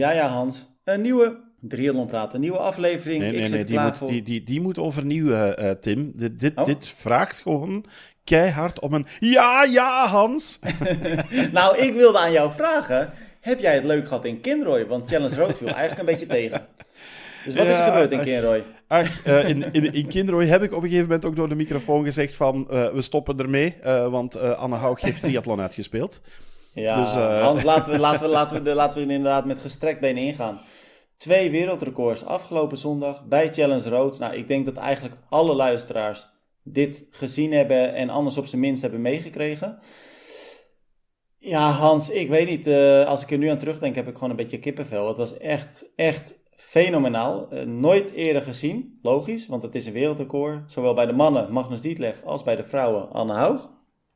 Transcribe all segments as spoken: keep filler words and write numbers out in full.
Ja, ja, Hans. Een nieuwe Triathlon Praat, een nieuwe aflevering. Nee, nee, Ik nee, zit die, klaar moet, voor... die, die, die moet overnieuw, uh, Tim. Dit, dit, Oh. dit vraagt gewoon keihard om een ja, ja, Hans. Nou, ik wilde aan jou vragen, heb jij het leuk gehad in Kinrooi? Want Challenge Road viel eigenlijk een beetje tegen. Dus wat Ja, is er gebeurd in ach, Kinrooi? Ach, uh, in, in, in Kinrooi heb ik op een gegeven moment ook door de microfoon gezegd van, uh, we stoppen ermee, uh, want uh, Anne Haug heeft triathlon uitgespeeld. Ja, dus, uh... Hans, laten we, laten, we, laten, we de, laten we er inderdaad met gestrekt been ingaan. Twee wereldrecords afgelopen zondag bij Challenge Road. Nou, ik denk dat eigenlijk alle luisteraars dit gezien hebben en anders op zijn minst hebben meegekregen. Ja, Hans, ik weet niet. Uh, als ik er nu aan terugdenk, heb ik gewoon een beetje kippenvel. Het was echt, echt fenomenaal. Uh, nooit eerder gezien, logisch, want het is een wereldrecord. Zowel bij de mannen, Magnus Ditlev, als bij de vrouwen, Anne Haug.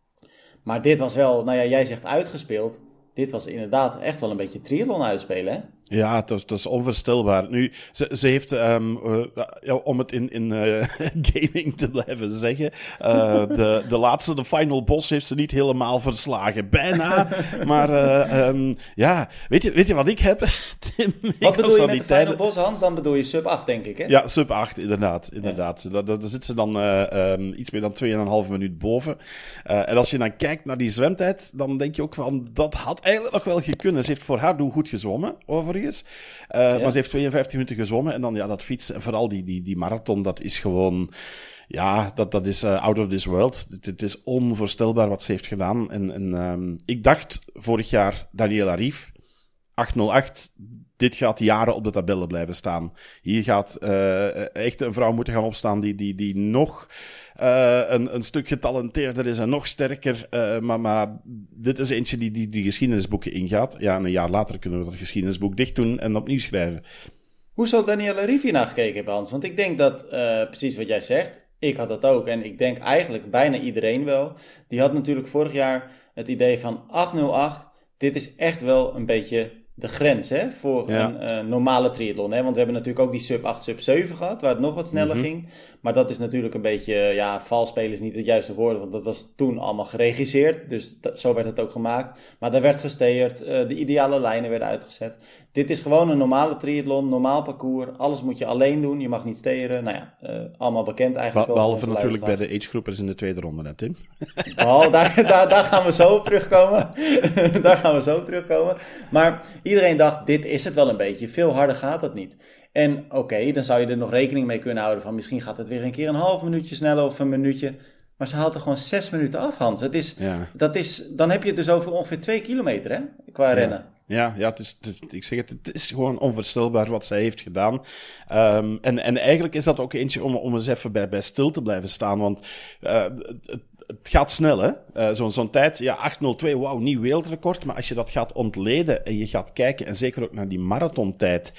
Maar dit was wel, nou ja, jij zegt uitgespeeld. Dit was inderdaad echt wel een beetje triathlon uitspelen, hè? Ja, het is, het is onvoorstelbaar. Nu, ze, ze heeft, um, uh, ja, om het in, in uh, gaming te blijven zeggen, uh, de, de laatste, de final boss, heeft ze niet helemaal verslagen. Bijna, maar uh, um, ja, weet je, weet je wat ik heb, Tim? Wat bedoel je met de tijden... final boss, Hans? Dan bedoel je sub acht, denk ik, hè? Ja, sub acht, inderdaad. inderdaad. Ja. Daar, daar zit ze dan uh, um, iets meer dan twee en een half minuut boven. Uh, en als je dan kijkt naar die zwemtijd, dan denk je ook van, dat had eigenlijk nog wel gekund. Ze heeft voor haar doen goed gezwommen, overigens. Uh, ja. Maar ze heeft tweeënvijftig minuten gezwommen. En dan ja, dat fietsen, en vooral die, die, die marathon, dat is gewoon... Ja, dat, dat is uh, out of this world. Het, het is onvoorstelbaar wat ze heeft gedaan. En, en um, ik dacht vorig jaar, Daniela Rief, acht nul acht... Dit gaat jaren op de tabellen blijven staan. Hier gaat uh, echt een vrouw moeten gaan opstaan die, die, die nog uh, een, een stuk getalenteerder is en nog sterker. Uh, maar, maar dit is eentje die, die die geschiedenisboeken ingaat. Ja, en een jaar later kunnen we dat geschiedenisboek dicht doen en opnieuw schrijven. Hoe zal Daniela Rief hier naar gekeken hebben, Hans? Want ik denk dat, uh, precies wat jij zegt, ik had dat ook. En ik denk eigenlijk bijna iedereen wel. Die had natuurlijk vorig jaar het idee van acht nul acht. Dit is echt wel een beetje... de grens, hè, voor ja. een uh, normale triathlon. Hè? Want we hebben natuurlijk ook die sub acht, sub zeven gehad, waar het nog wat sneller mm-hmm. ging. Maar dat is natuurlijk een beetje, ja, vals spelen is niet het juiste woord, want dat was toen allemaal geregisseerd. Dus dat, zo werd het ook gemaakt. Maar daar werd gesteerd, uh, de ideale lijnen werden uitgezet. Dit is gewoon een normale triathlon, normaal parcours. Alles moet je alleen doen, je mag niet steren. Nou ja, uh, allemaal bekend eigenlijk. Be- behalve natuurlijk bij de agegroepers in de tweede ronde, hè, Tim? Behalve, daar, daar, daar gaan we zo op terugkomen. daar gaan we zo op terugkomen. Maar iedereen dacht, dit is het wel een beetje. Veel harder gaat het niet. En oké, okay, dan zou je er nog rekening mee kunnen houden van misschien gaat het weer een keer een half minuutje sneller of een minuutje. Maar ze haalt er gewoon zes minuten af, Hans. Het is, ja. dat is, dan heb je het dus over ongeveer twee kilometer, hè, qua ja. rennen. Ja, ja het is, het is, ik zeg het, het is gewoon onvoorstelbaar wat zij heeft gedaan. Um, en, en eigenlijk is dat ook eentje om, om eens even bij, bij stil te blijven staan, want uh, het, het gaat snel, hè. Uh, zo'n, zo'n tijd, ja, acht nul twee, wauw, nieuw wereldrecord. Maar als je dat gaat ontleden en je gaat kijken, en zeker ook naar die marathontijd,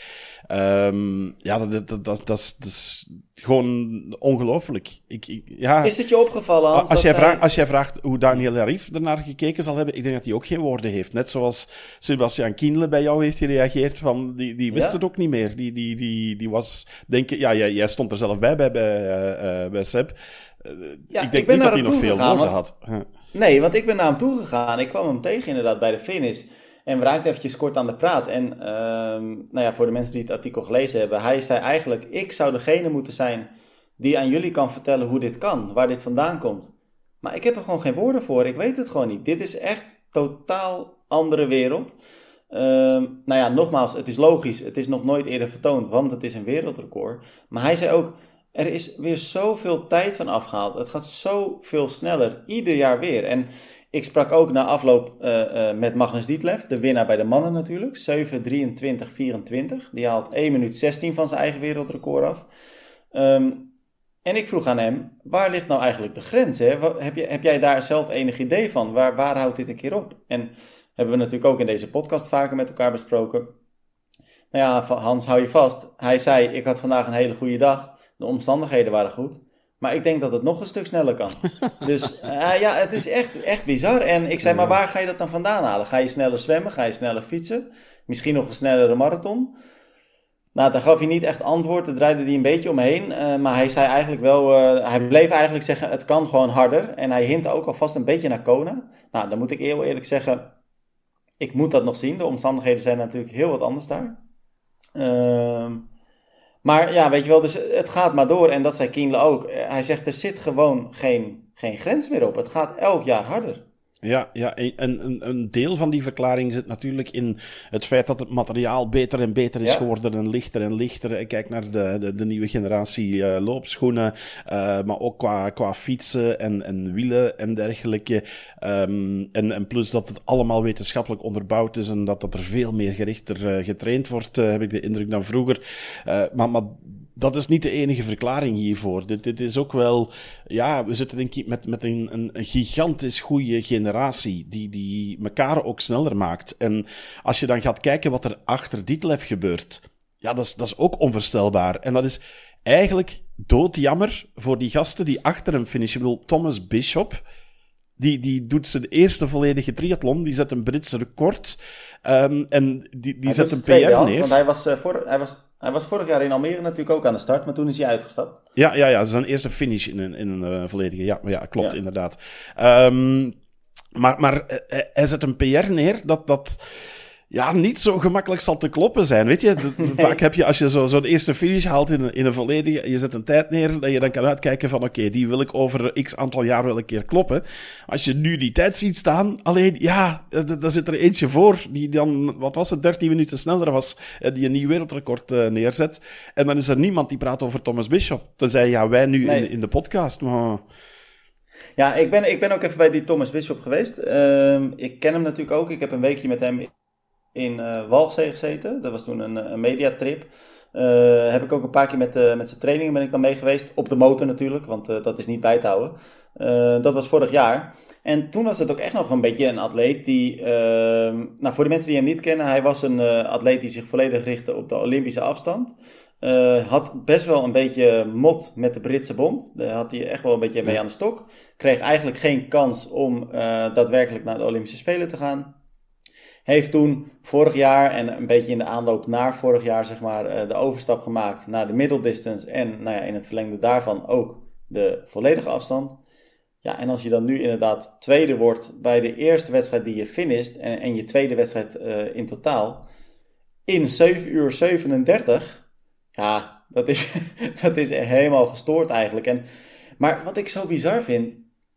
um, ja, dat, dat, dat, dat, is, dat is gewoon ongelooflijk. Ik, ik, ja. Is het je opgevallen, Hans? Als jij, zij... vraagt, als jij vraagt hoe Daniela Rief ernaar gekeken zal hebben, ik denk dat hij ook geen woorden heeft. Net zoals Sebastian Kienle bij jou heeft gereageerd, van, die, die wist ja? het ook niet meer. Die, die, die, die was, denk ik, ja, jij, jij stond er zelf bij, bij, bij, uh, bij Seb. Uh, ja, ik denk ik ben niet dat hij nog veel woorden want... had. Huh. Nee, want ik ben naar hem toe gegaan. Ik kwam hem tegen inderdaad bij de finish. En we raakten eventjes kort aan de praat. En uh, nou ja, voor de mensen die het artikel gelezen hebben, hij zei eigenlijk, ik zou degene moeten zijn die aan jullie kan vertellen hoe dit kan, waar dit vandaan komt. Maar ik heb er gewoon geen woorden voor. Ik weet het gewoon niet. Dit is echt totaal andere wereld. Uh, nou ja, nogmaals, het is logisch. Het is nog nooit eerder vertoond, want het is een wereldrecord. Maar hij zei ook, er is weer zoveel tijd van afgehaald. Het gaat zoveel sneller, ieder jaar weer. En ik sprak ook na afloop uh, uh, met Magnus Ditlev, de winnaar bij de mannen natuurlijk. zeven drieëntwintig vierentwintig. Die haalt één minuut zestien van zijn eigen wereldrecord af. Um, en ik vroeg aan hem, waar ligt nou eigenlijk de grens? Hè? Heb, je, heb jij daar zelf enig idee van? Waar, waar houdt dit een keer op? En hebben we natuurlijk ook in deze podcast vaker met elkaar besproken. Nou ja, Hans, hou je vast. Hij zei, ik had vandaag een hele goede dag. De omstandigheden waren goed. Maar ik denk dat het nog een stuk sneller kan. Dus uh, ja, het is echt, echt bizar. En ik zei, maar waar ga je dat dan vandaan halen? Ga je sneller zwemmen? Ga je sneller fietsen? Misschien nog een snellere marathon? Nou, daar gaf hij niet echt antwoord. Daar draaide hij een beetje omheen. Uh, maar hij zei eigenlijk wel... Uh, hij bleef eigenlijk zeggen, het kan gewoon harder. En hij hintte ook alvast een beetje naar Kona. Nou, dan moet ik heel eerlijk zeggen... ik moet dat nog zien. De omstandigheden zijn natuurlijk heel wat anders daar. Uh, maar ja, weet je wel, dus het gaat maar door. En dat zei Kienle ook. Hij zegt, er zit gewoon geen, geen grens meer op. Het gaat elk jaar harder. Ja, ja en een, een deel van die verklaring zit natuurlijk in het feit dat het materiaal beter en beter is ja. geworden en lichter en lichter. Kijk naar de, de, de nieuwe generatie uh, loopschoenen, uh, maar ook qua, qua fietsen en, en wielen en dergelijke. Um, en, en plus dat het allemaal wetenschappelijk onderbouwd is en dat, dat er veel meer gerichter uh, getraind wordt, uh, heb ik de indruk dan vroeger. Uh, maar, maar dat is niet de enige verklaring hiervoor. Dit, dit is ook wel... Ja, we zitten denk ik met, met een, een, een gigantisch goede generatie die, die elkaar ook sneller maakt. En als je dan gaat kijken wat er achter Ditlev gebeurt, ja, dat is, dat is ook onvoorstelbaar. En dat is eigenlijk doodjammer voor die gasten die achter hem finishen. Ik bedoel, Thomas Bishop, die, die doet zijn eerste volledige triathlon, die zet een Britse record um, en die, die zet een P R neer. Want hij was, uh, voor, hij was... Hij was vorig jaar in Almere natuurlijk ook aan de start, maar toen is hij uitgestapt. Ja, ja, ja, zijn eerste finish in een, in een uh, volledige... Ja, ja klopt, ja. inderdaad. Um, maar maar uh, hij zet een P R neer dat... dat ja, niet zo gemakkelijk zal te kloppen zijn, weet je. De, nee. Vaak heb je, als je zo, zo'n eerste finish haalt in een, in een volledige... Je zet een tijd neer, dat je dan kan uitkijken van... Oké, okay, die wil ik over x aantal jaar wel een keer kloppen. Als je nu die tijd ziet staan... Alleen, ja, daar zit er eentje voor... Die dan, wat was het, dertien minuten sneller was... Die een nieuw wereldrecord uh, neerzet. En dan is er niemand die praat over Thomas Bishop. Tenzij, ja, wij nu nee. in, in de podcast, maar... Ja, ik ben, ik ben ook even bij die Thomas Bishop geweest. Uh, ik ken hem natuurlijk ook. Ik heb een weekje met hem... in uh, Walchsee gezeten. Dat was toen een, een mediatrip. Uh, heb ik ook een paar keer met, uh, met zijn trainingen ben ik dan mee geweest. Op de motor natuurlijk, want uh, dat is niet bij te houden. Uh, dat was vorig jaar. En toen was het ook echt nog een beetje een atleet die... Uh, nou, voor de mensen die hem niet kennen, hij was een uh, atleet die zich volledig richtte op de Olympische afstand. Uh, had best wel een beetje mot met de Britse bond. Daar had hij echt wel een beetje mee aan de stok. Kreeg eigenlijk geen kans om uh, daadwerkelijk naar de Olympische Spelen te gaan. Heeft toen vorig jaar en een beetje in de aanloop naar vorig jaar zeg maar de overstap gemaakt naar de middle distance en nou ja, in het verlengde daarvan ook de volledige afstand. Ja, en als je dan nu inderdaad tweede wordt bij de eerste wedstrijd die je finisht en, en je tweede wedstrijd uh, in totaal in zeven uur zevenendertig, ja, dat is, dat is helemaal gestoord eigenlijk. En, maar wat ik zo bizar vind,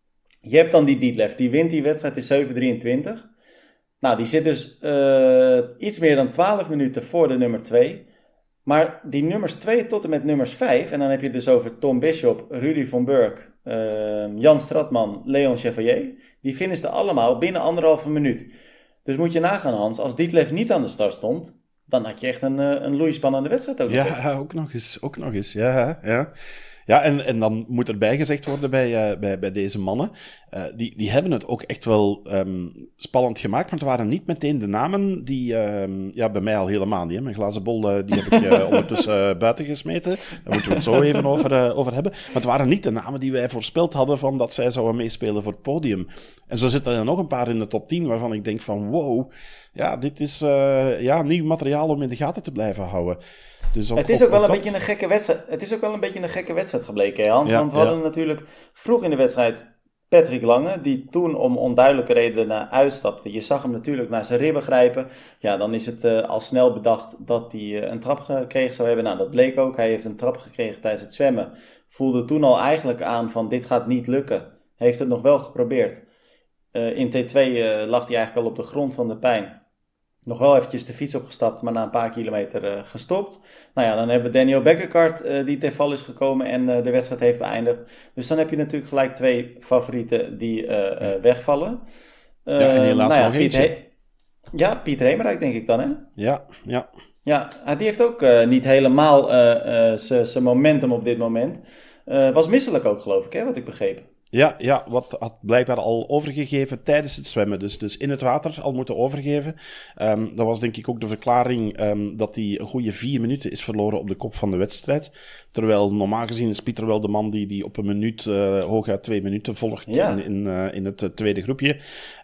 je hebt dan die Ditlev, die wint die wedstrijd in zeven drieëntwintig. Nou, die zit dus uh, iets meer dan twaalf minuten voor de nummer twee. Maar die nummers twee tot en met nummers vijf... en dan heb je het dus over Tom Bishop, Rudy von Burk, uh, Jan Stratman, Leon Chevalier... die finishten allemaal binnen anderhalve minuut. Dus moet je nagaan, Hans, als Ditlev niet aan de start stond... dan had je echt een, een loeispannende wedstrijd ook nog eens. Ja, ook nog eens, ook nog eens, ja, ja. Ja, en, en dan moet erbij gezegd worden bij, uh, bij, bij deze mannen, uh, die, die hebben het ook echt wel um, spannend gemaakt, want het waren niet meteen de namen die, um, ja, bij mij al helemaal niet, hè. Mijn glazen bol, uh, die heb ik uh, ondertussen uh, buiten gesmeten. Daar moeten we het zo even over, uh, over hebben. Maar het waren niet de namen die wij voorspeld hadden van dat zij zouden meespelen voor het podium. En zo zitten er nog een paar in de top tien waarvan ik denk van wow, ja, dit is uh, ja, nieuw materiaal om in de gaten te blijven houden. Dus op, het is op, ook wel op een dat... beetje een gekke wedstrijd. Het is ook wel een beetje een gekke wedstrijd gebleken, hè, Hans. Ja, Want we hadden ja. natuurlijk vroeg in de wedstrijd Patrick Lange, die toen om onduidelijke redenen uitstapte. Je zag hem natuurlijk naar zijn ribben grijpen. Ja, dan is het uh, al snel bedacht dat hij uh, een trap gekregen zou hebben. Nou, dat bleek ook. Hij heeft een trap gekregen tijdens het zwemmen. Voelde toen al eigenlijk aan van dit gaat niet lukken. Heeft het nog wel geprobeerd. Uh, in T twee uh, lag hij eigenlijk al op de grond van de pijn. Nog wel eventjes de fiets opgestapt, maar na een paar kilometer uh, gestopt. Nou ja, dan hebben we Daniel Bekkerkart uh, die ten val is gekomen en uh, de wedstrijd heeft beëindigd. Dus dan heb je natuurlijk gelijk twee favorieten die uh, uh, wegvallen. Uh, ja, en helaas nou ja, nog Piet eentje. He- ja, Piet Remerijk denk ik dan, hè? Ja, ja. Ja, die heeft ook uh, niet helemaal uh, uh, zijn momentum op dit moment. Uh, was misselijk ook, geloof ik, hè, wat ik begreep. Ja, ja, wat had blijkbaar al overgegeven tijdens het zwemmen. Dus, dus in het water al moeten overgeven. Um, dat was denk ik ook de verklaring um, dat hij een goede vier minuten is verloren op de kop van de wedstrijd. Terwijl normaal gezien is Pieter wel de man die, die op een minuut, uh, hooguit twee minuten volgt ja. in, in, uh, in het uh, tweede groepje.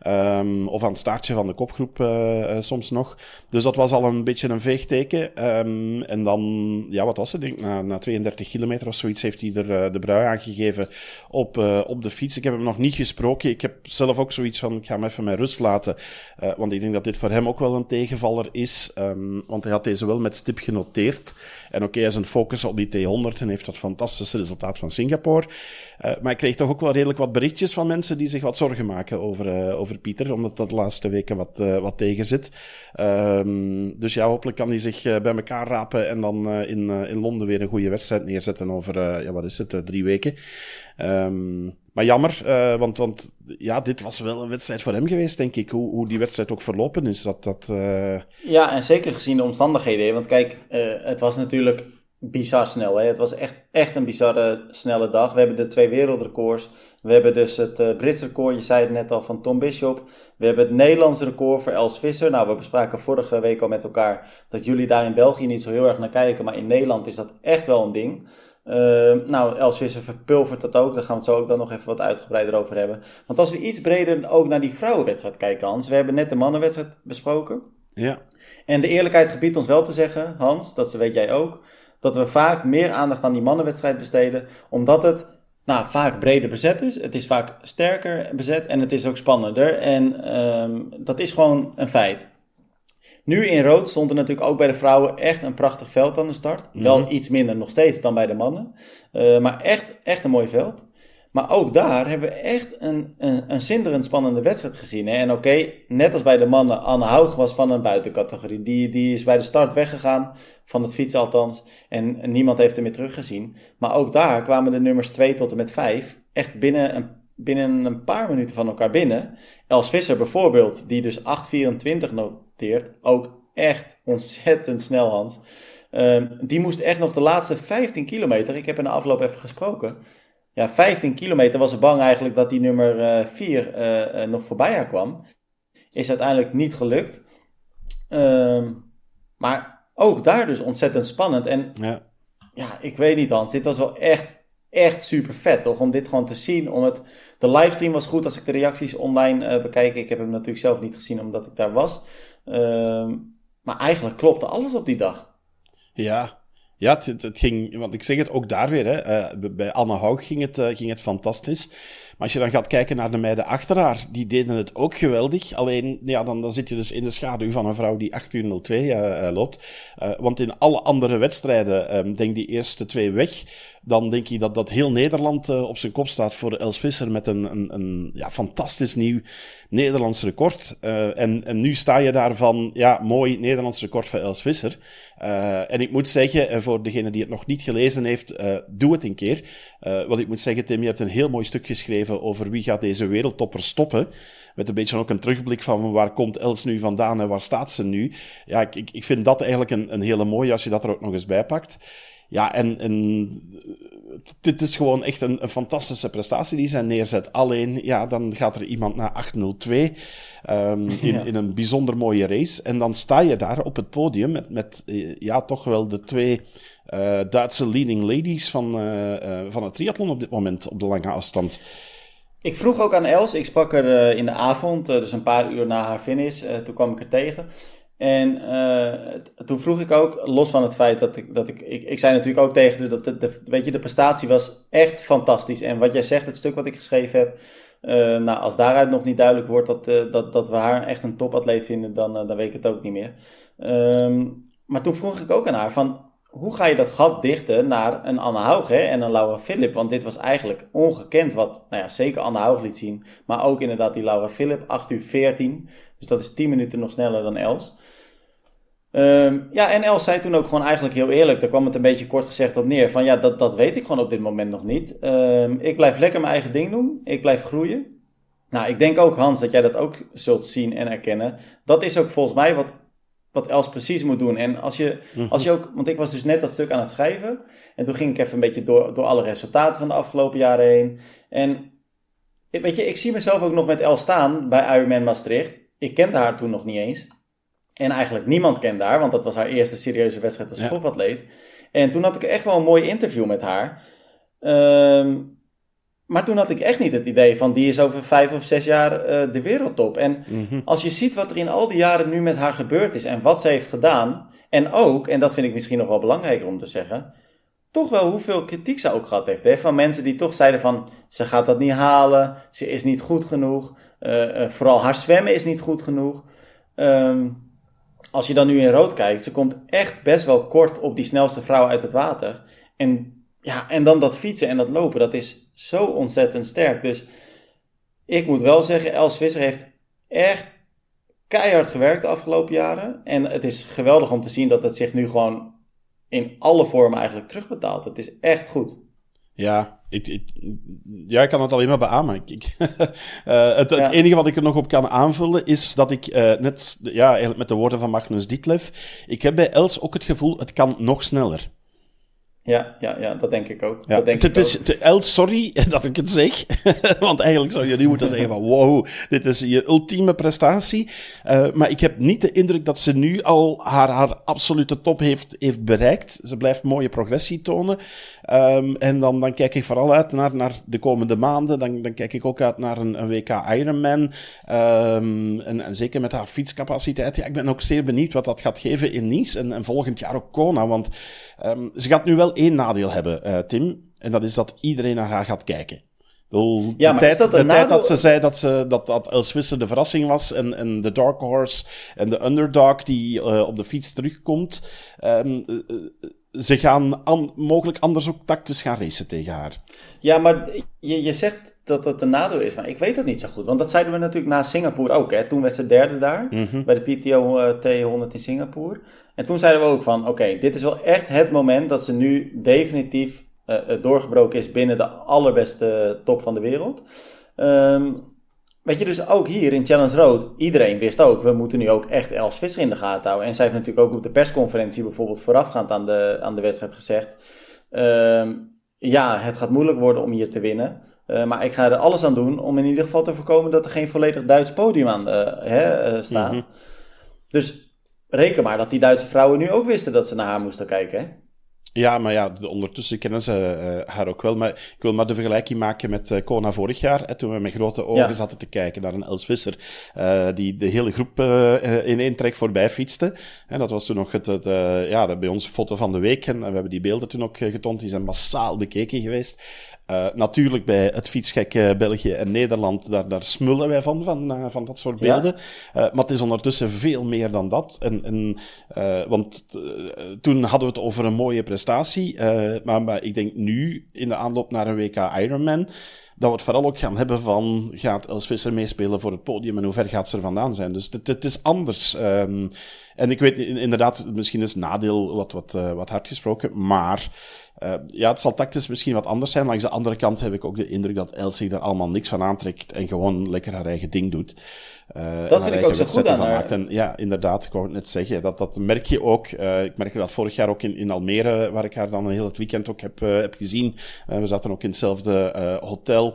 Um, of aan het staartje van de kopgroep uh, uh, soms nog. Dus dat was al een beetje een veegteken. Um, en dan, ja, wat was het? Denk, na, na tweeëndertig kilometer of zoiets heeft hij er uh, de brui aangegeven op, uh, op op de fiets. Ik heb hem nog niet gesproken. Ik heb zelf ook zoiets van, ik ga hem even met rust laten. Uh, want ik denk dat dit voor hem ook wel een tegenvaller is. Um, want hij had deze wel met stip genoteerd. En oké, okay, hij is een focus op die T honderd en heeft dat fantastische resultaat van Singapore. Uh, maar ik kreeg toch ook wel redelijk wat berichtjes van mensen die zich wat zorgen maken over, uh, over Pieter, omdat dat de laatste weken wat, uh, wat tegen zit. Um, dus ja, hopelijk kan hij zich uh, bij elkaar rapen en dan uh, in, uh, in Londen weer een goede wedstrijd neerzetten over, uh, ja, wat is het, uh, drie weken. Um, maar jammer, uh, want, want ja, dit was wel een wedstrijd voor hem geweest, denk ik. Hoe, hoe die wedstrijd ook verlopen is. Dat, dat, uh... Ja, en zeker gezien de omstandigheden. Want kijk, uh, het was natuurlijk bizar snel. Hè? Het was echt, echt een bizarre snelle dag. We hebben de twee wereldrecords. We hebben dus het uh, Brits record, je zei het net al, van Tom Bishop. We hebben het Nederlands record voor Els Visser. Nou, we bespraken vorige week al met elkaar dat jullie daar in België niet zo heel erg naar kijken. Maar in Nederland is dat echt wel een ding. Uh, nou, Els Visser verpulvert dat ook. Daar gaan we het zo ook dan nog even wat uitgebreider over hebben. Want als we iets breder ook naar die vrouwenwedstrijd kijken, Hans. We hebben net de mannenwedstrijd besproken. Ja. En de eerlijkheid gebiedt ons wel te zeggen, Hans, dat weet jij ook, dat we vaak meer aandacht aan die mannenwedstrijd besteden, omdat het nou, vaak breder bezet is. Het is vaak sterker bezet en het is ook spannender. En um, dat is gewoon een feit. Nu in rood stond er natuurlijk ook bij de vrouwen echt een prachtig veld aan de start. Mm-hmm. Wel iets minder nog steeds dan bij de mannen. Uh, maar echt, echt een mooi veld. Maar ook daar hebben we echt een, een, een zinderend spannende wedstrijd gezien. Hè? En oké, okay, net als bij de mannen, Anne Haug was van een buitencategorie. Die, die is bij de start weggegaan, van het fietsen althans. En, en niemand heeft hem meer teruggezien. Maar ook daar kwamen de nummers twee tot en met vijf echt binnen een, binnen een paar minuten van elkaar binnen. Els Visser bijvoorbeeld, die dus acht vierentwintig noteert. Ook echt ontzettend snel, Hans. Uh, die moest echt nog de laatste vijftien kilometer, ik heb in de afloop even gesproken. Ja, vijftien kilometer was ze bang eigenlijk dat die nummer vier uh, uh, nog voorbij haar kwam. Is uiteindelijk niet gelukt. Uh, maar ook daar dus ontzettend spannend. En ja. ja, ik weet niet, Hans, dit was wel echt, echt super vet, toch? Om dit gewoon te zien. Om het, de livestream was goed als ik de reacties online uh, bekijk. Ik heb hem natuurlijk zelf niet gezien omdat ik daar was. Uh, maar eigenlijk klopte alles op die dag. Ja. Ja, het, het, het ging, want ik zeg het ook daar weer, hè, uh, bij Anne Haug ging het, uh, ging het fantastisch. Maar als je dan gaat kijken naar de meiden achter haar, die deden het ook geweldig. Alleen, ja, dan, dan zit je dus in de schaduw van een vrouw die acht uur nul twee uh, uh, loopt. Uh, want in alle andere wedstrijden, um, denk die eerste twee weg, dan denk je dat, dat heel Nederland uh, op zijn kop staat voor Els Visser met een, een, een ja, fantastisch nieuw Nederlands record. Uh, en, en nu sta je daar van, ja, mooi Nederlands record voor Els Visser. Uh, en ik moet zeggen, uh, voor degene die het nog niet gelezen heeft, uh, doe het een keer. Uh, want ik moet zeggen, Tim, je hebt een heel mooi stuk geschreven over wie gaat deze wereldtopper stoppen. Met een beetje ook een terugblik van waar komt Els nu vandaan en waar staat ze nu. Ja, ik, ik, ik vind dat eigenlijk een, een hele mooie als je dat er ook nog eens bij pakt. Ja, en, en dit is gewoon echt een, een fantastische prestatie die zij neerzet. Alleen, ja, dan gaat er iemand naar acht nul twee um, in, ja. in een bijzonder mooie race. En dan sta je daar op het podium met, met ja, toch wel de twee uh, Duitse leading ladies van, uh, uh, van het triathlon op dit moment op de lange afstand. Ik vroeg ook aan Els, ik sprak er uh, in de avond, uh, dus een paar uur na haar finish, uh, toen kwam ik er tegen. En uh, t- toen vroeg ik ook, los van het feit dat ik, dat ik, ik, ik zei natuurlijk ook tegen haar dat de, de, weet je, de prestatie was echt fantastisch. En wat jij zegt, het stuk wat ik geschreven heb, uh, nou, als daaruit nog niet duidelijk wordt dat, uh, dat, dat we haar echt een topatleet vinden, dan, uh, dan weet ik het ook niet meer. Um, maar toen vroeg ik ook aan haar van, hoe ga je dat gat dichten naar een Anne Haug, hè, en een Laura Philipp? Want dit was eigenlijk ongekend wat, nou ja, zeker Anne Haug liet zien. Maar ook inderdaad die Laura Philipp, acht uur veertien. Dus dat is tien minuten nog sneller dan Els. Um, ja, en Els zei toen ook gewoon eigenlijk heel eerlijk, daar kwam het een beetje kort gezegd op neer, van ja, dat, dat weet ik gewoon op dit moment nog niet. Um, ik blijf lekker mijn eigen ding doen, ik blijf groeien. Nou, ik denk ook, Hans, dat jij dat ook zult zien en erkennen. Dat is ook volgens mij wat... wat Els precies moet doen. En als je, als je ook... Want ik was dus net dat stuk aan het schrijven. En toen ging ik even een beetje door, door alle resultaten van de afgelopen jaren heen. En weet je, ik zie mezelf ook nog met Els staan bij Ironman Maastricht. Ik kende haar toen nog niet eens. En eigenlijk niemand kende haar, want dat was haar eerste serieuze wedstrijd als ja. profatleet. En toen had ik echt wel een mooi interview met haar. Um, Maar toen had ik echt niet het idee van die is over vijf of zes jaar uh, de wereldtop. En mm-hmm. als je ziet wat er in al die jaren nu met haar gebeurd is en wat ze heeft gedaan. En ook, en dat vind ik misschien nog wel belangrijker om te zeggen. toch wel hoeveel kritiek ze ook gehad heeft. Hè? Van mensen die toch zeiden van, ze gaat dat niet halen, ze is niet goed genoeg. Uh, uh, vooral haar zwemmen is niet goed genoeg. Um, als je dan nu in rood kijkt, ze komt echt best wel kort op die snelste vrouw uit het water. En, ja, en dan dat fietsen en dat lopen, dat is zo ontzettend sterk. Dus ik moet wel zeggen, Els Visser heeft echt keihard gewerkt de afgelopen jaren. En het is geweldig om te zien dat het zich nu gewoon in alle vormen eigenlijk terugbetaalt. Het is echt goed. Ja, ik, ik, ja, ik kan het alleen maar beamen. Ik, ik, uh, het, het ja. enige wat ik er nog op kan aanvullen is dat ik uh, net, ja, eigenlijk met de woorden van Magnus Ditlev, ik heb bij Els ook het gevoel, het kan nog sneller. Ja, ja, ja, dat denk ik ook. Ja, dat denk het ik is, ook. te, Els, sorry dat ik het zeg, want eigenlijk zou je nu moeten zeggen van wow, dit is je ultieme prestatie. Uh, maar ik heb niet de indruk dat ze nu al haar, haar absolute top heeft, heeft bereikt. Ze blijft mooie progressie tonen. Um, en dan, dan kijk ik vooral uit naar, naar de komende maanden. Dan, dan kijk ik ook uit naar een, een W K Ironman. Um, en, en zeker met haar fietscapaciteit. Ja, ik ben ook zeer benieuwd wat dat gaat geven in Nice. En, en volgend jaar ook Kona. Want um, ze gaat nu wel één nadeel hebben, uh, Tim. En dat is dat iedereen naar haar gaat kijken. De, ja, maar tijd, is dat de een tijd nadeel? dat ze zei dat, ze, dat, dat Els Visser de verrassing was en, en de dark horse en de underdog die uh, op de fiets terugkomt. Um, uh, uh, ze gaan an, mogelijk anders ook tactisch gaan racen tegen haar. Ja, maar je, je zegt dat dat een nadeel is, maar ik weet dat niet zo goed. Want dat zeiden we natuurlijk na Singapore ook. Hè? Toen werd ze derde daar, mm-hmm. bij de P T O T honderd in Singapore. En toen zeiden we ook van, oké, okay, dit is wel echt het moment dat ze nu definitief uh, doorgebroken is binnen de allerbeste top van de wereld. Um, weet je, dus ook hier in Challenge Road, iedereen wist ook, we moeten nu ook echt Els Visser in de gaten houden. En zij heeft natuurlijk ook op de persconferentie bijvoorbeeld voorafgaand aan de, aan de wedstrijd gezegd, um, ja, het gaat moeilijk worden om hier te winnen. Uh, maar ik ga er alles aan doen om in ieder geval te voorkomen dat er geen volledig Duits podium aan uh, hè, uh, staat. Mm-hmm. Dus reken maar dat die Duitse vrouwen nu ook wisten dat ze naar haar moesten kijken, hè? Ja, maar ja, ondertussen kennen ze uh, haar ook wel. Maar ik wil maar de vergelijking maken met uh, Kona vorig jaar. Hè, toen we met grote ogen ja. zaten te kijken naar een Els Visser. Uh, die de hele groep uh, in één trek voorbij fietste. En dat was toen nog het, het uh, ja, bij ons foto van de week. En we hebben die beelden toen ook uh, getoond. Die zijn massaal bekeken geweest. Uh, natuurlijk bij het fietsgek uh, België en Nederland, daar, daar smullen wij van, van, uh, van dat soort beelden. Ja. Uh, maar het is ondertussen veel meer dan dat. En, en, uh, want uh, toen hadden we het over een mooie prestatie. Uh, maar, maar ik denk nu, in de aanloop naar een W K Ironman, dat we het vooral ook gaan hebben van, gaat Els Visser meespelen voor het podium en hoe ver gaat ze er vandaan zijn. Dus het, het is anders. Um, en ik weet inderdaad, misschien is het nadeel wat, wat, uh, wat hard gesproken, maar uh, ja, het zal tactisch misschien wat anders zijn. Langs de andere kant heb ik ook de indruk dat Els zich daar allemaal niks van aantrekt en gewoon lekker haar eigen ding doet. Uh, dat vind ik ook zo goed aan haar. En ja, inderdaad, ik wou het net zeggen, dat, dat merk je ook. Uh, ik merk dat vorig jaar ook in, in Almere, waar ik haar dan een heel het weekend ook heb, uh, heb gezien. Uh, we zaten ook in hetzelfde uh, hotel.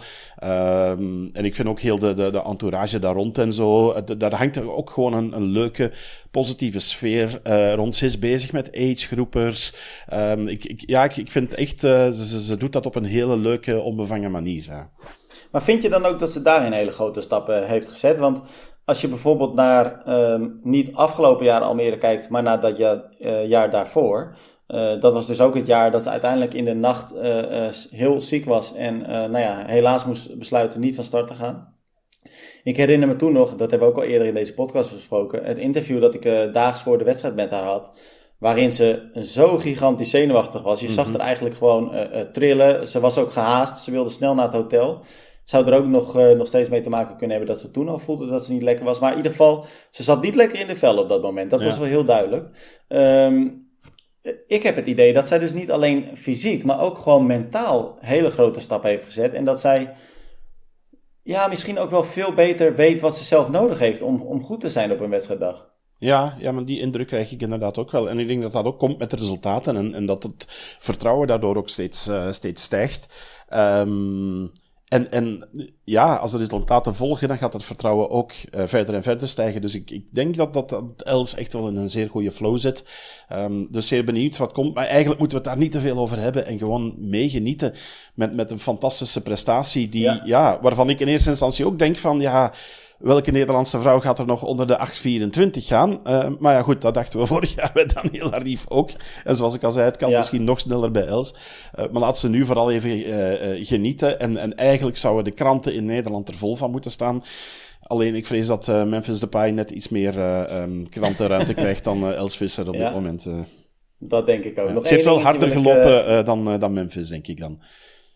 Um, en ik vind ook heel de, de, de entourage daar rond en zo. De, daar hangt er ook gewoon een, een leuke, positieve sfeer uh, rond. Ze is bezig met agegroepers. Um, ik, ik, ja, ik, ik vind echt, uh, ze, ze doet dat op een hele leuke, onbevangen manier. Ja. Maar vind je dan ook dat ze daarin hele grote stappen heeft gezet? Want als je bijvoorbeeld naar um, niet afgelopen jaar Almere kijkt, maar naar dat jaar, uh, jaar daarvoor. Uh, dat was dus ook het jaar dat ze uiteindelijk in de nacht uh, uh, heel ziek was en uh, nou ja, helaas moest besluiten niet van start te gaan. Ik herinner me toen nog, dat hebben we ook al eerder in deze podcast besproken, het interview dat ik uh, daags voor de wedstrijd met haar had, waarin ze zo gigantisch zenuwachtig was. Je mm-hmm. zag er eigenlijk gewoon uh, uh, trillen. Ze was ook gehaast, ze wilde snel naar het hotel. Zou er ook nog, uh, nog steeds mee te maken kunnen hebben dat ze toen al voelde dat ze niet lekker was. Maar in ieder geval, ze zat niet lekker in de vel op dat moment. Dat ja. was wel heel duidelijk. Um, ik heb het idee dat zij dus niet alleen fysiek, maar ook gewoon mentaal hele grote stappen heeft gezet. En dat zij ja, misschien ook wel veel beter weet wat ze zelf nodig heeft om, om goed te zijn op een wedstrijddag. Ja, ja, maar die indruk krijg ik inderdaad ook wel. En ik denk dat dat ook komt met de resultaten en, en dat het vertrouwen daardoor ook steeds, uh, steeds stijgt. Um, En, en ja, als de resultaten volgen, dan gaat het vertrouwen ook uh, verder en verder stijgen. Dus ik, ik denk dat, dat, dat Els echt wel in een zeer goede flow zit. Um, dus zeer benieuwd wat komt. Maar eigenlijk moeten we het daar niet te veel over hebben en gewoon meegenieten met, met een fantastische prestatie die, ja. ja, waarvan ik in eerste instantie ook denk van, ja, welke Nederlandse vrouw gaat er nog onder de acht vierentwintig gaan? Uh, maar ja, goed, dat dachten we vorig jaar bij Daniela Rief ook. En zoals ik al zei, het kan ja. misschien nog sneller bij Els. Uh, maar laat ze nu vooral even uh, uh, genieten. En, en eigenlijk zouden de kranten in Nederland er vol van moeten staan. Alleen, ik vrees dat uh, Memphis Depay net iets meer uh, um, krantenruimte krijgt dan uh, Els Visser op ja. dit moment. Uh. Dat denk ik ook. Ja. Nog Ze heeft wel harder gelopen ik, uh... uh, dan, uh, dan Memphis, denk ik dan.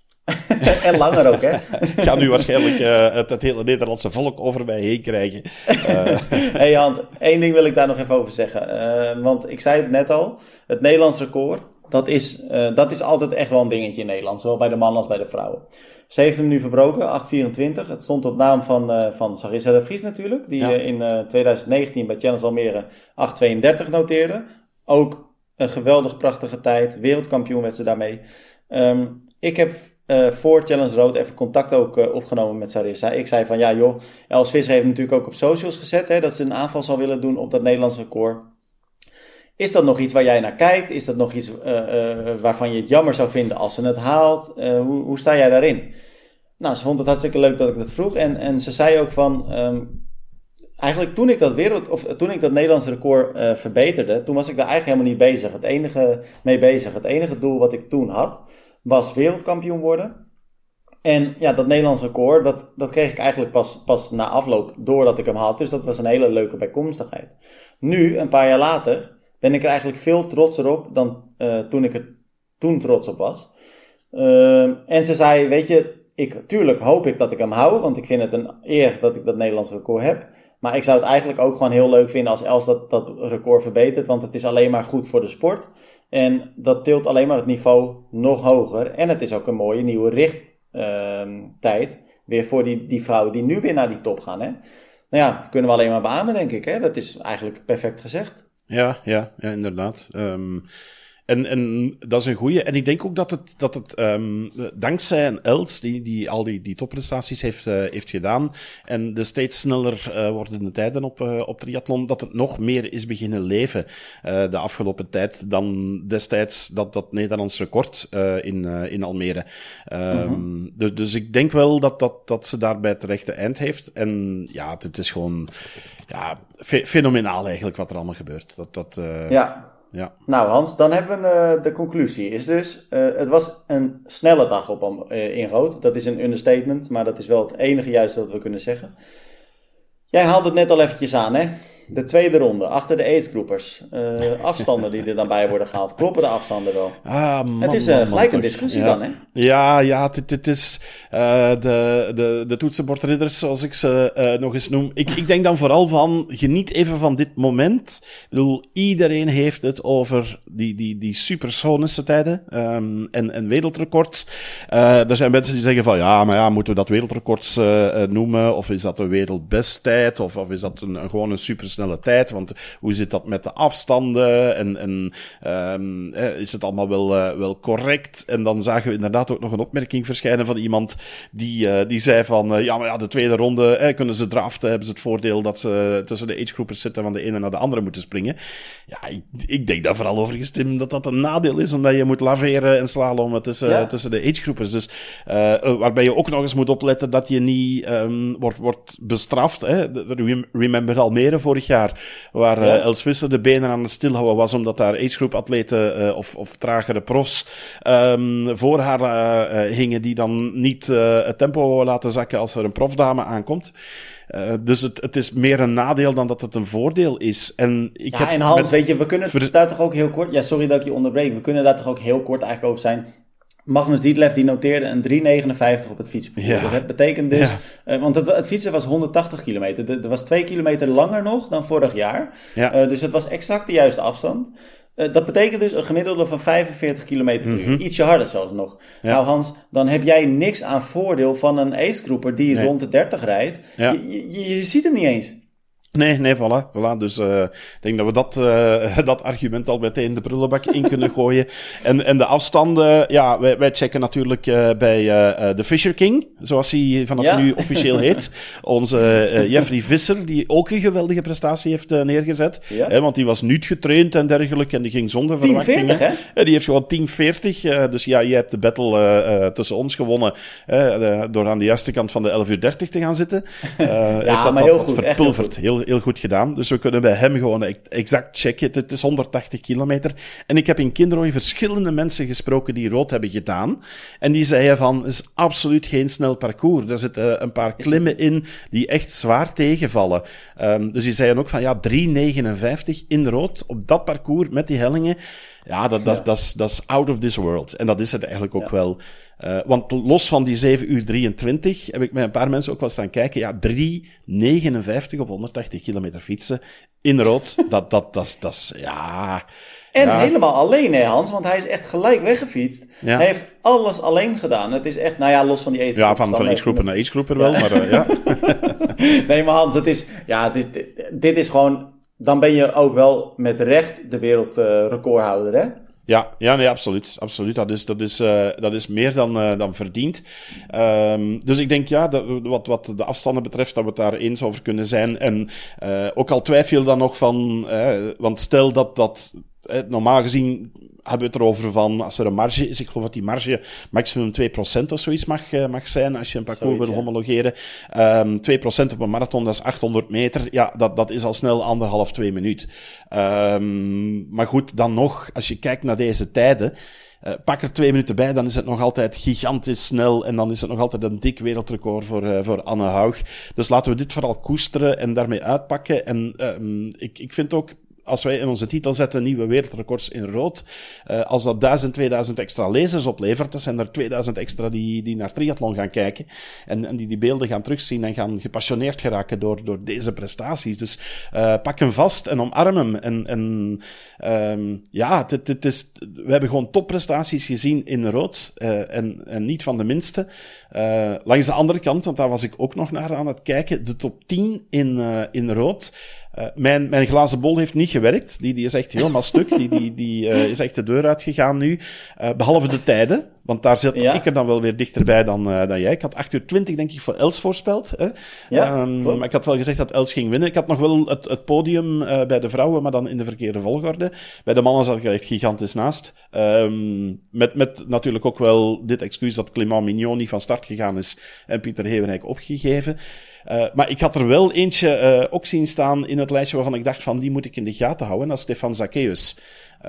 En langer ook, hè? Ik ga nu waarschijnlijk uh, het, het hele Nederlandse volk over mij heen krijgen. Uh. Hey Hans, één ding wil ik daar nog even over zeggen. Uh, want ik zei het net al, het Nederlands record, dat is, uh, dat is altijd echt wel een dingetje in Nederland. Zowel bij de mannen als bij de vrouwen. Ze heeft hem nu verbroken, acht vierentwintig. Het stond op naam van, uh, van Sarissa de Vries natuurlijk. Die ja. uh, in uh, twintig negentien bij Challenge Almere acht tweeëndertig noteerde. Ook een geweldig prachtige tijd. Wereldkampioen werd ze daarmee. Um, ik heb uh, voor Challenge Road even contact ook uh, opgenomen met Sarissa. Ik zei van ja joh, Els Visser heeft natuurlijk ook op socials gezet. Hè, dat ze een aanval zou willen doen op dat Nederlands record. Is dat nog iets waar jij naar kijkt? Is dat nog iets uh, uh, waarvan je het jammer zou vinden als ze het haalt? Uh, hoe, hoe sta jij daarin? Nou, ze vond het hartstikke leuk dat ik dat vroeg. En, en ze zei ook van... Um, eigenlijk toen ik dat, wereld, of, toen ik dat Nederlandse record uh, verbeterde... toen was ik daar eigenlijk helemaal niet bezig. Het enige mee bezig. Het enige doel wat ik toen had... was wereldkampioen worden. En ja, dat Nederlands record... dat, dat kreeg ik eigenlijk pas, pas na afloop... doordat ik hem had. Dus dat was een hele leuke bijkomstigheid. Nu, een paar jaar later... ben ik er eigenlijk veel trotser op dan uh, toen ik er toen trots op was. Uh, en ze zei, weet je, ik, tuurlijk hoop ik dat ik hem hou, want ik vind het een eer dat ik dat Nederlands record heb. Maar ik zou het eigenlijk ook gewoon heel leuk vinden als Els dat, dat record verbetert, want het is alleen maar goed voor de sport. En dat tilt alleen maar het niveau nog hoger. En het is ook een mooie nieuwe richttijd uh, weer voor die, die vrouwen die nu weer naar die top gaan. Hè? Nou ja, kunnen we alleen maar beamen, denk ik. Hè? Dat is eigenlijk perfect gezegd. Ja, ja, ja, inderdaad. Um, en, en dat is een goeie. En ik denk ook dat het, dat het um, dankzij een Els, die, die al die, die topprestaties heeft, uh, heeft gedaan, en de steeds sneller uh, wordende tijden op, uh, op triathlon, dat het nog meer is beginnen leven uh, de afgelopen tijd dan destijds dat, dat Nederlands record uh, in, uh, in Almere. Um, mm-hmm. dus, dus ik denk wel dat, dat, dat ze daarbij het rechte eind heeft. En ja, het, het is gewoon... Ja, fe- fenomenaal eigenlijk wat er allemaal gebeurt. Dat, dat, uh, ja. ja. Nou Hans, dan hebben we uh, de conclusie. Is dus, uh, het was een snelle dag op, uh, in rood. Dat is een understatement, maar dat is wel het enige juiste wat we kunnen zeggen. Jij haalde het net al eventjes aan, hè? De tweede ronde, achter de agegroepers. Uh, afstanden die er dan bij worden gehaald. Kloppen de afstanden wel? Ah, man, het is uh, man, gelijk man, een discussie ja. dan, hè? Ja, ja, het, het is uh, de, de, de toetsenbordridders, zoals ik ze uh, nog eens noem. Ik, ik denk dan vooral van, geniet even van dit moment. Ik bedoel, iedereen heeft het over die, die, die supersonische tijden um, en, en wereldrecords. Uh, er zijn mensen die zeggen van, ja, maar ja, moeten we dat wereldrecords uh, noemen? Of is dat een wereldbesttijd? Of, of is dat een, een, gewoon een super snelle tijd, want hoe zit dat met de afstanden en, en um, is het allemaal wel, uh, wel correct? En dan zagen we inderdaad ook nog een opmerking verschijnen van iemand die, uh, die zei van, uh, ja, maar ja, de tweede ronde eh, kunnen ze draften, hebben ze het voordeel dat ze tussen de agegroepers zitten van de ene naar de andere moeten springen. Ja, ik, ik denk daar vooral overigens, Tim, dat dat een nadeel is, omdat je moet laveren en slalommen tussen, ja. tussen de agegroepers. Dus, uh, waarbij je ook nog eens moet opletten dat je niet um, wordt, wordt bestraft. Hè? Remember Almere vorig jaar, waar ja. uh, Els Visser de benen aan het stilhouden was, omdat daar agegroep-atleten uh, of, of tragere profs um, voor haar uh, uh, hingen, die dan niet uh, het tempo wou laten zakken als er een profdame aankomt. Uh, dus het, het is meer een nadeel dan dat het een voordeel is. En ik ja, heb en Hans, met... weet je, we kunnen Ver... daar toch ook heel kort... Ja, sorry dat ik je onderbreek. We kunnen daar toch ook heel kort eigenlijk over zijn... Magnus Dietleff die noteerde een drie negenenvijftig op het fietsparcours. Ja. Dat betekent dus... Ja. Uh, want het, het fietsen was honderdtachtig kilometer. Dat was twee kilometer langer nog dan vorig jaar. Ja. Uh, dus het was exact de juiste afstand. Uh, dat betekent dus een gemiddelde van vijfenveertig kilometer per uur. Mm-hmm. Ietsje harder zelfs nog. Ja. Nou Hans, dan heb jij niks aan voordeel van een agegroeper die nee. rond de dertig rijdt. Ja. Je, je, je ziet hem niet eens. Nee, nee, voilà. voilà. Dus uh, ik denk dat we dat, uh, dat argument al meteen de prullenbak in kunnen gooien. En, en de afstanden, ja, wij, wij checken natuurlijk uh, bij uh, de Fisher King, zoals hij vanaf ja. nu officieel heet. Onze uh, Jeffrey Visser, die ook een geweldige prestatie heeft uh, neergezet. Ja. Hè, want die was niet getraind en dergelijke en die ging zonder verwachtingen. tien veertig, hè? Die heeft gewoon tien veertig. Uh, dus ja, je hebt de battle uh, uh, tussen ons gewonnen uh, door aan de juiste kant van de elf uur dertig te gaan zitten. Uh, ja, heeft dat, maar dat heel goed. verpulverd. Heel Heel goed gedaan. Dus we kunnen bij hem gewoon exact checken. Het is honderdtachtig kilometer. En ik heb in Kinrooi verschillende mensen gesproken die rood hebben gedaan. En die zeiden van, het is absoluut geen snel parcours. Er zitten een paar klimmen in die echt zwaar tegenvallen. Um, dus die zeiden ook van, ja, drie negenenvijftig in rood op dat parcours met die hellingen. Ja, dat, dat, ja. dat, is, dat is out of this world. En dat is het eigenlijk ook ja. wel. Uh, want los van die zeven uur drieëntwintig heb ik met een paar mensen ook wel staan kijken. Ja, drie negenenvijftig op honderdtachtig kilometer fietsen in rood. dat, dat, dat, dat is, ja... En ja. helemaal alleen, hè Hans? Want hij is echt gelijk weggefietst. Ja. Hij heeft alles alleen gedaan. Het is echt, nou ja, los van die age-groep. Ja, van, van age-groeper naar age-groeper wel, ja. maar uh, ja. Nee, maar Hans, het is, ja, het is, dit, dit is gewoon... Dan ben je ook wel met recht de wereldrecordhouder, uh, hè? Ja, ja, nee, absoluut. absoluut. Dat is, dat is, uh, dat is meer dan, uh, dan verdiend. Um, dus ik denk, ja, dat, wat, wat de afstanden betreft, dat we het daar eens over kunnen zijn. En uh, ook al twijfel je dan nog van... Uh, want stel dat dat... Uh, normaal gezien hebben we het erover van... Als er een marge is, ik geloof dat die marge maximum twee procent of zoiets mag, uh, mag zijn als je een parcours wil homologeren. Um, twee procent op een marathon, dat is achthonderd meter. Ja, dat, dat is al snel anderhalf, twee minuut. Um, maar goed, dan nog, als je kijkt naar deze tijden... Uh, pak er twee minuten bij, dan is het nog altijd gigantisch snel en dan is het nog altijd een dik wereldrecord voor, uh, voor Anne Haug. Dus laten we dit vooral koesteren en daarmee uitpakken. En um, ik, ik vind ook... Als wij in onze titel zetten nieuwe wereldrecords in rood, uh, als dat duizend, tweeduizend extra lezers oplevert, dan zijn er tweeduizend extra die, die naar triathlon gaan kijken en, en die die beelden gaan terugzien en gaan gepassioneerd geraken door, door deze prestaties. Dus uh, pak hem vast en omarm hem. En, en um, ja, het, het is, we hebben gewoon topprestaties gezien in rood uh, en, en niet van de minste. Uh, langs de andere kant, want daar was ik ook nog naar aan het kijken, de top tien in, uh, in rood. Uh, mijn, mijn glazen bol heeft niet gewerkt. Die, die is echt helemaal stuk. Die, die, die uh, is echt de deur uitgegaan nu. Uh, behalve de tijden. Want daar zit ja. ik er dan wel weer dichterbij dan, uh, dan jij. Ik had acht uur twintig denk ik voor Els voorspeld. Hè? Ja, um, maar ik had wel gezegd dat Els ging winnen. Ik had nog wel het, het podium uh, bij de vrouwen, maar dan in de verkeerde volgorde. Bij de mannen zat ik er echt gigantisch naast. Um, met, met natuurlijk ook wel dit excuus dat Clément Mignon niet van start gegaan is en Pieter Heewenijk opgegeven. Uh, maar ik had er wel eentje uh, ook zien staan in het lijstje waarvan ik dacht van die moet ik in de gaten houden. Dat is Stefan Zacchaeus.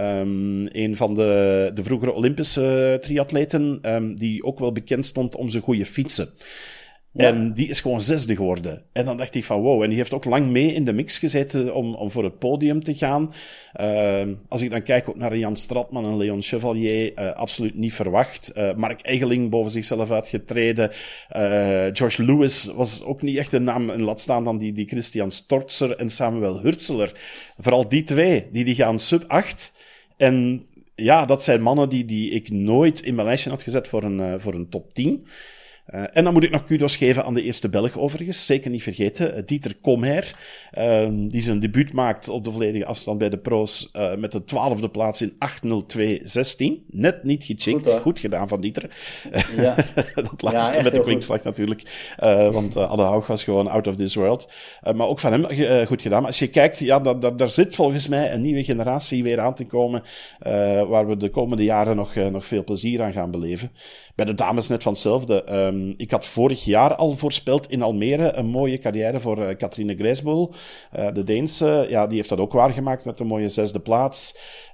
Um, een van de, de vroegere Olympische triatleten, um, die ook wel bekend stond om zijn goede fietsen. Ja. En die is gewoon zesde geworden. En dan dacht ik van wow. En die heeft ook lang mee in de mix gezeten om, om voor het podium te gaan. Uh, als ik dan kijk ook naar Jan Stratman en Leon Chevalier, uh, absoluut niet verwacht. Uh, Mark Eggeling boven zichzelf uitgetreden. Uh, George Lewis was ook niet echt een naam. En laat staan dan die, die Christian Storzer en Samuel Hurtseler. Vooral die twee, die, die gaan sub acht. En ja, dat zijn mannen die, die ik nooit in mijn lijstje had gezet voor een, uh, voor een top tien. Uh, en dan moet ik nog kudos geven aan de eerste Belg overigens. Zeker niet vergeten. Uh, Dieter Komher. Uh, die zijn debuut maakt op de volledige afstand bij de pro's. Uh, met de twaalfde plaats in acht nul twee zestien. Net niet gechinkt. Goed, goed gedaan van Dieter. Ja. Dat laatste ja, met de kwinkslag natuurlijk. Uh, want uh, Anne Haug was gewoon out of this world. Uh, maar ook van hem uh, goed gedaan. Maar als je kijkt, ja, dat, dat, daar zit volgens mij een nieuwe generatie weer aan te komen. Uh, waar we de komende jaren nog, uh, nog veel plezier aan gaan beleven. Bij de dames net van hetzelfde. Um, ik had vorig jaar al voorspeld in Almere een mooie carrière voor uh, Katrine Grijsbol. Uh, de Deense, ja, die heeft dat ook waargemaakt met een mooie zesde plaats.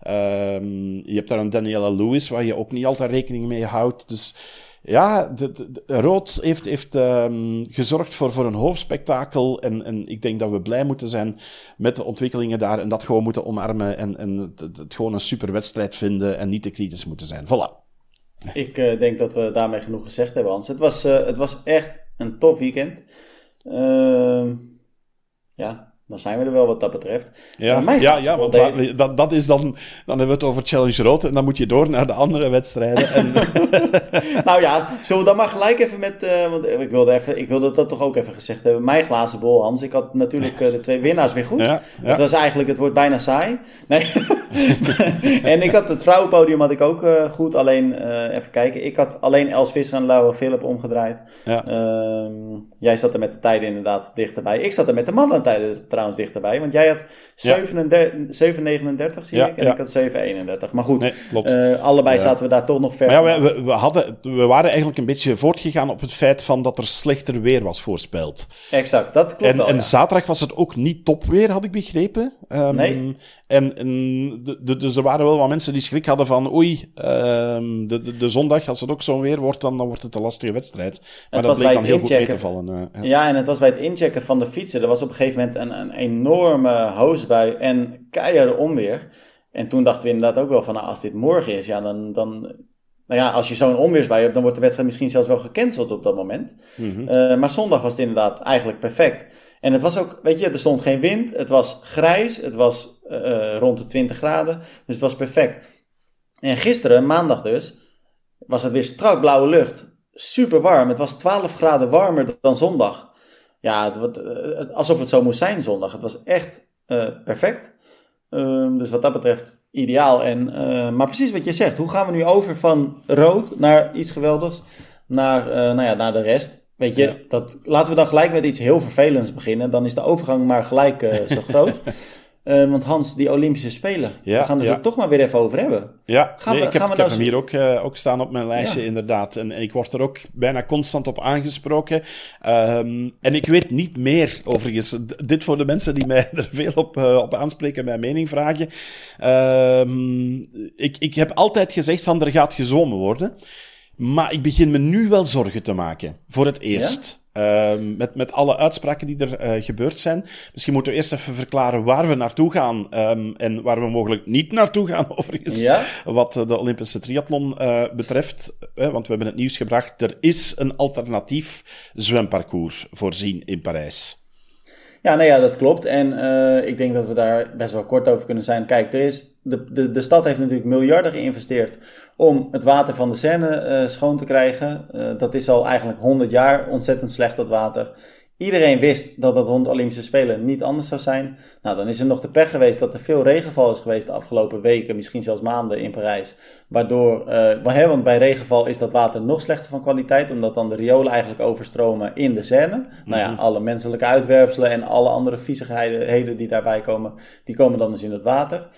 Um, je hebt daar een Daniela Lewis, waar je ook niet altijd rekening mee houdt. Dus ja, de, de, de, Rood heeft, heeft um, gezorgd voor, voor een hoofdspektakel. En, en ik denk dat we blij moeten zijn met de ontwikkelingen daar. En dat gewoon moeten omarmen. En, en het, het gewoon een super wedstrijd vinden. En niet te kritisch moeten zijn. Voilà. Ik uh, denk dat we daarmee genoeg gezegd hebben, Hans. Het was, uh, het was echt een tof weekend. Uh, ja, dan zijn we er wel wat dat betreft. Ja, uh, ja, ja want de... dat, dat is dan... Dan hebben we het over Challenge Rood en dan moet je door naar de andere wedstrijden. En... nou ja, zullen we dan maar gelijk even met... Uh, want ik wilde, even, ik wilde dat toch ook even gezegd hebben. Mijn glazen bol, Hans. Ik had natuurlijk uh, de twee winnaars weer goed. Ja, ja. Het was eigenlijk... Het wordt bijna saai. Nee. En ik had het vrouwenpodium had ik ook uh, goed. Alleen, uh, even kijken. Ik had alleen Els Visser en Laura Philip omgedraaid. Ja. Uh, jij zat er met de tijden inderdaad dichterbij. Ik zat er met de mannentijden trouwens dichterbij. Want jij had zeven negenendertig, zie ja, ik. En ja. ik had zeven eenendertig. Maar goed, nee, uh, allebei ja. zaten we daar toch nog ver. Maar ja, we, we, hadden, we waren eigenlijk een beetje voortgegaan op het feit van dat er slechter weer was voorspeld. Exact, dat klopt en, wel, En ja. zaterdag was het ook niet topweer, had ik begrepen. Um, nee. En, en de, de, dus er waren wel wat mensen die schrik hadden van oei, um, de, de, de zondag, als het ook zo'n weer wordt, dan, dan wordt het een lastige wedstrijd. Maar dat bleek dan heel goed mee te vallen. Uh, ja. ja, en het was bij het inchecken van de fietsen. Er was op een gegeven moment een, een enorme hoosbui en keiharde onweer. En toen dachten we inderdaad ook wel van, nou, als dit morgen is, ja, dan... dan nou ja, als je zo'n onweersbui hebt, dan wordt de wedstrijd misschien zelfs wel gecanceld op dat moment. Mm-hmm. Uh, maar zondag was het inderdaad eigenlijk perfect. En het was ook, weet je, er stond geen wind, het was grijs, het was uh, rond de twintig graden, dus het was perfect. En gisteren, maandag dus, was het weer strak blauwe lucht, super warm. Het was twaalf graden warmer dan zondag. Ja, het, het, alsof het zo moest zijn zondag. Het was echt uh, perfect. Uh, dus wat dat betreft ideaal. En, uh, maar precies wat je zegt, hoe gaan we nu over van rood naar iets geweldigs, naar, uh, nou ja, naar de rest? Weet je, ja. dat, laten we dan gelijk met iets heel vervelends beginnen. Dan is de overgang maar gelijk uh, zo groot. Uh, want Hans, die Olympische Spelen, ja, we gaan het ja. er toch maar weer even over hebben. Ja, gaan nee, we, ik heb, gaan we ik nou... heb hem hier ook, uh, ook staan op mijn lijstje, ja. inderdaad. En, en ik word er ook bijna constant op aangesproken. Um, en ik weet niet meer, overigens. Dit voor de mensen die mij er veel op, uh, op aanspreken en mijn mening vragen. Um, ik, ik heb altijd gezegd van, er gaat gezwommen worden. Maar ik begin me nu wel zorgen te maken. Voor het eerst. Ja? Uh, met, met alle uitspraken die er uh, gebeurd zijn. Misschien moeten we eerst even verklaren waar we naartoe gaan. Um, en waar we mogelijk niet naartoe gaan, overigens. Ja? Wat de Olympische triathlon uh, betreft. Uh, want we hebben het nieuws gebracht. Er is een alternatief zwemparcours voorzien in Parijs. Ja, nee, ja, dat klopt. En uh, ik denk dat we daar best wel kort over kunnen zijn. Kijk, er is, de, de, de stad heeft natuurlijk miljarden geïnvesteerd om het water van de Seine uh, schoon te krijgen. Uh, dat is al eigenlijk honderd jaar ontzettend slecht, dat water. Iedereen wist dat dat rond de Olympische Spelen niet anders zou zijn. Nou, dan is er nog de pech geweest dat er veel regenval is geweest de afgelopen weken, misschien zelfs maanden in Parijs. Waardoor, uh, want bij regenval is dat water nog slechter van kwaliteit, omdat dan de riolen eigenlijk overstromen in de Seine. Mm-hmm. Nou ja, alle menselijke uitwerpselen en alle andere viezigheden die daarbij komen, die komen dan dus in het water.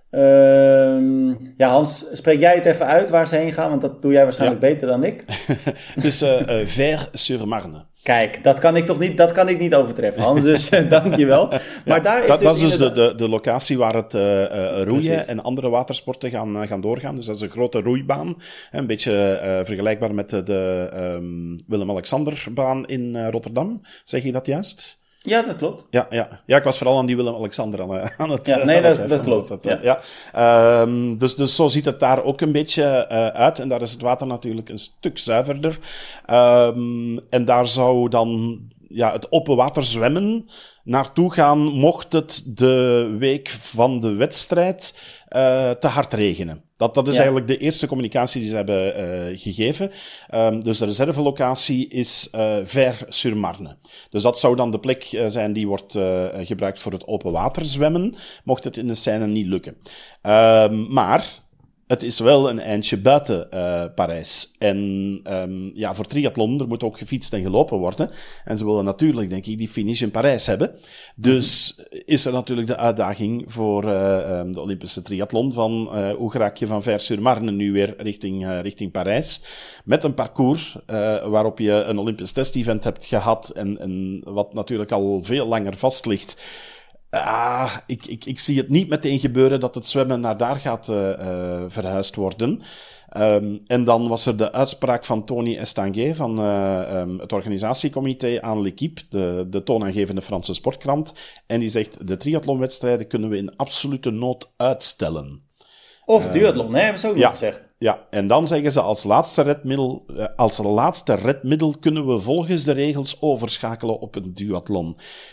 Uh, ja, Hans, spreek jij het even uit waar ze heen gaan, want dat doe jij waarschijnlijk ja. beter dan ik. Het is uh, uh, Vaires-sur-Marne. Kijk, dat kan ik toch niet, dat kan ik niet overtreffen, Hans, dus dank je wel. Maar ja, daar is dat, dus dat is dus inderdaad... de, de, de locatie waar het uh, uh, roeien Precies. en andere watersporten gaan, uh, gaan doorgaan. Dus dat is een grote roeibaan. Een beetje uh, vergelijkbaar met de, de um, Willem-Alexanderbaan in uh, Rotterdam. Zeg je dat juist? Ja, dat klopt. Ja, ja. ja, ik was vooral aan die Willem-Alexander aan, aan het... Ja, nee, aan dat, het dat klopt. Dat, ja. Ja. Um, dus, dus zo ziet het daar ook een beetje uh, uit. En daar is het water natuurlijk een stuk zuiverder. Um, en daar zou dan ja, het open water zwemmen naartoe gaan, mocht het de week van de wedstrijd uh, te hard regenen. Dat, dat is ja. eigenlijk de eerste communicatie die ze hebben uh, gegeven. Um, dus de reservelocatie is uh, Vaires-sur-Marne. Dus dat zou dan de plek uh, zijn die wordt uh, gebruikt voor het open water zwemmen, mocht het in de Seine niet lukken. Um, maar het is wel een eindje buiten uh, Parijs. En um, ja, voor triathlon, er moet ook gefietst en gelopen worden. En ze willen natuurlijk, denk ik, die finish in Parijs hebben. Dus mm-hmm. is er natuurlijk de uitdaging voor uh, um, de Olympische triathlon van uh, hoe raak je van Vaires-sur-Marne nu weer richting, uh, richting Parijs. Met een parcours uh, waarop je een Olympisch test-event hebt gehad en, en wat natuurlijk al veel langer vast ligt. Ah, ik, ik, ik zie het niet meteen gebeuren dat het zwemmen naar daar gaat uh, uh, verhuisd worden. Um, en dan was er de uitspraak van Tony Estanguet van uh, um, het organisatiecomité aan L'Équipe, de, de toonaangevende Franse sportkrant. En die zegt, de triathlonwedstrijden kunnen we in absolute nood uitstellen. Of duathlon, hè, hebben ze ook ja, nog gezegd. Ja, en dan zeggen ze als laatste redmiddel, uh, als laatste redmiddel kunnen we volgens de regels overschakelen op een duathlon. Ja.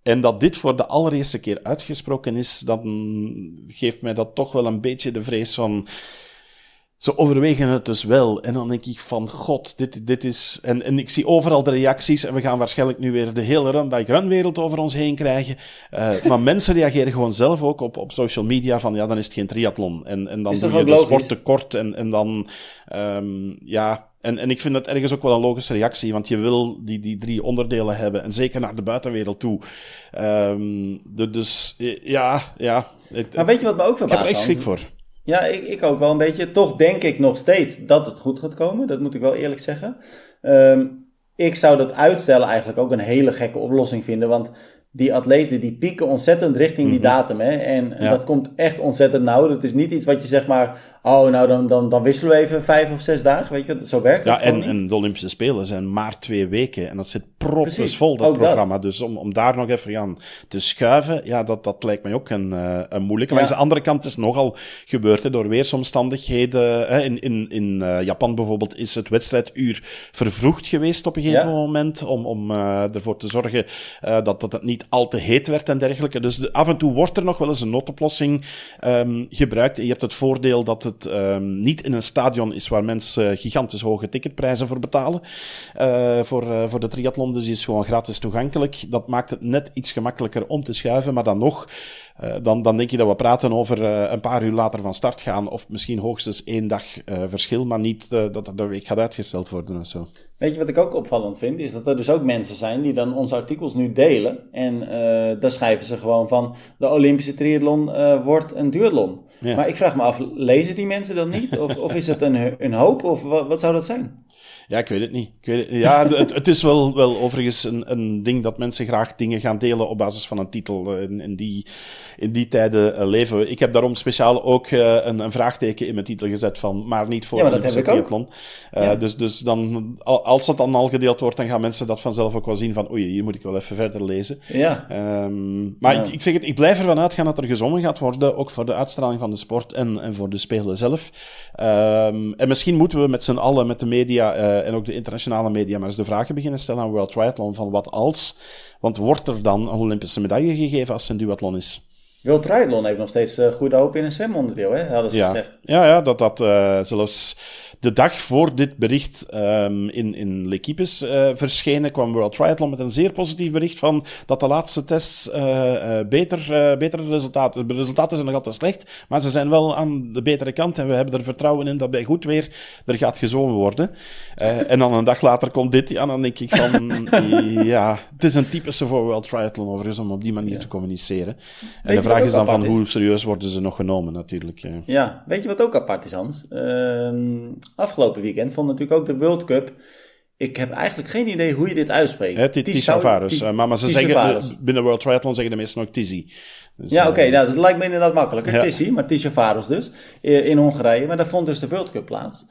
En dat dit voor de allereerste keer uitgesproken is, dan geeft mij dat toch wel een beetje de vrees van... Ze overwegen het dus wel. En dan denk ik van, god, dit, dit is... En, en ik zie overal de reacties en we gaan waarschijnlijk nu weer de hele run-by-run-wereld over ons heen krijgen. Uh, maar mensen reageren gewoon zelf ook op, op social media van, ja, dan is het geen triathlon. En, en dan doe je de logisch? Sport tekort en, en dan... Um, ja... En, en ik vind dat ergens ook wel een logische reactie, want je wil die, die drie onderdelen hebben, en zeker naar de buitenwereld toe. Um, de, dus, ja, ja. Het, maar weet je wat me ook verbaast? Ik heb er echt schrik voor. Ja, ik, ik ook wel een beetje. Toch denk ik nog steeds dat het goed gaat komen. Dat moet ik wel eerlijk zeggen. Um, ik zou dat uitstellen eigenlijk ook een hele gekke oplossing vinden, want die atleten die pieken ontzettend richting die mm-hmm. datum. Hè? En ja. dat komt echt ontzettend nauw. Dat is niet iets wat je zeg maar... Oh, nou dan, dan, dan wisselen we even vijf of zes dagen. Weet je, zo werkt het ja, gewoon en, niet. En de Olympische Spelen zijn maar twee weken. En dat zit propjesvol, dat programma. Dat. Dus om, om daar nog even aan te schuiven, ja, dat, dat lijkt mij ook een, uh, een moeilijke. Ja. Langs de andere kant is het nogal gebeurd, hè, door weersomstandigheden. Hè. In, in, in uh, Japan bijvoorbeeld is het wedstrijduur vervroegd geweest op een gegeven ja. moment. Om, om uh, ervoor te zorgen uh, dat, dat het niet al te heet werd en dergelijke. Dus de, af en toe wordt er nog wel eens een noodoplossing um, gebruikt. En je hebt het voordeel dat het um, niet in een stadion is waar mensen gigantisch hoge ticketprijzen voor betalen. Uh, voor, uh, voor de triathlon. Dus die is gewoon gratis toegankelijk. Dat maakt het net iets gemakkelijker om te schuiven. Maar dan nog, uh, dan, dan denk je dat we praten over uh, een paar uur later van start gaan. Of misschien hoogstens één dag uh, verschil. Maar niet uh, dat het de week gaat uitgesteld worden of zo. Weet je wat ik ook opvallend vind? Is dat er dus ook mensen zijn die dan onze artikels nu delen. En uh, daar schrijven ze gewoon van... de Olympische triathlon uh, wordt een duathlon. Ja. Maar ik vraag me af, lezen die mensen dat niet? Of, of is het een, een hoop? Of wat, wat zou dat zijn? Ja, ik weet het niet. Ik weet het niet. Ja, het, het is wel, wel overigens een, een ding dat mensen graag dingen gaan delen op basis van een titel. In, in, die, in die tijden uh, leven we. Ik heb daarom speciaal ook uh, een, een vraagteken in mijn titel gezet van, maar niet voor ja, de Olympische triathlon. Uh, ja. Dus, dus dan, als dat dan al gedeeld wordt, dan gaan mensen dat vanzelf ook wel zien van, oei, hier moet ik wel even verder lezen. Ja. Um, maar ja. ik, ik zeg het, ik blijf ervan uitgaan dat er gezongen gaat worden, ook voor de uitstraling van de sport en, en voor de Spelen zelf. Um, en misschien moeten we met z'n allen, met de media uh, en ook de internationale media, maar eens de vragen beginnen stellen aan World Triathlon van wat als, want wordt er dan een Olympische medaille gegeven als het een duathlon is? World Triathlon heeft nog steeds uh, goede hoop in een zwemonderdeel, hè? Hadden ze ja. gezegd. Ja, ja, dat dat uh, zelfs de dag voor dit bericht um, in, in L'Equipe is uh, verschenen, kwam World Triathlon met een zeer positief bericht van dat de laatste tests uh, uh, beter, uh, betere resultaten... De resultaten zijn nog altijd slecht, maar ze zijn wel aan de betere kant en we hebben er vertrouwen in dat bij goed weer er gaat gezwommen worden. Uh, en dan een dag later komt dit, ja, dan denk ik van... ja, het is een typische voor World Triathlon overigens om op die manier ja. te communiceren. En weet de vraag is dan van is? hoe serieus worden ze nog genomen natuurlijk. Ja, ja weet je wat ook apart is, Hans? Uh, afgelopen weekend vond natuurlijk ook de World Cup. Ik heb eigenlijk geen idee hoe je dit uitspreekt. Ja, Tisha-Varus. Uh, maar, maar ze zeggen, binnen World Triathlon zeggen de meesten ook Tizi. Dus, ja, oké, okay, uh, nou, dat lijkt me inderdaad makkelijker. Ja. Tizi, maar Tisha-Varus dus. In Hongarije. Maar daar vond dus de World Cup plaats.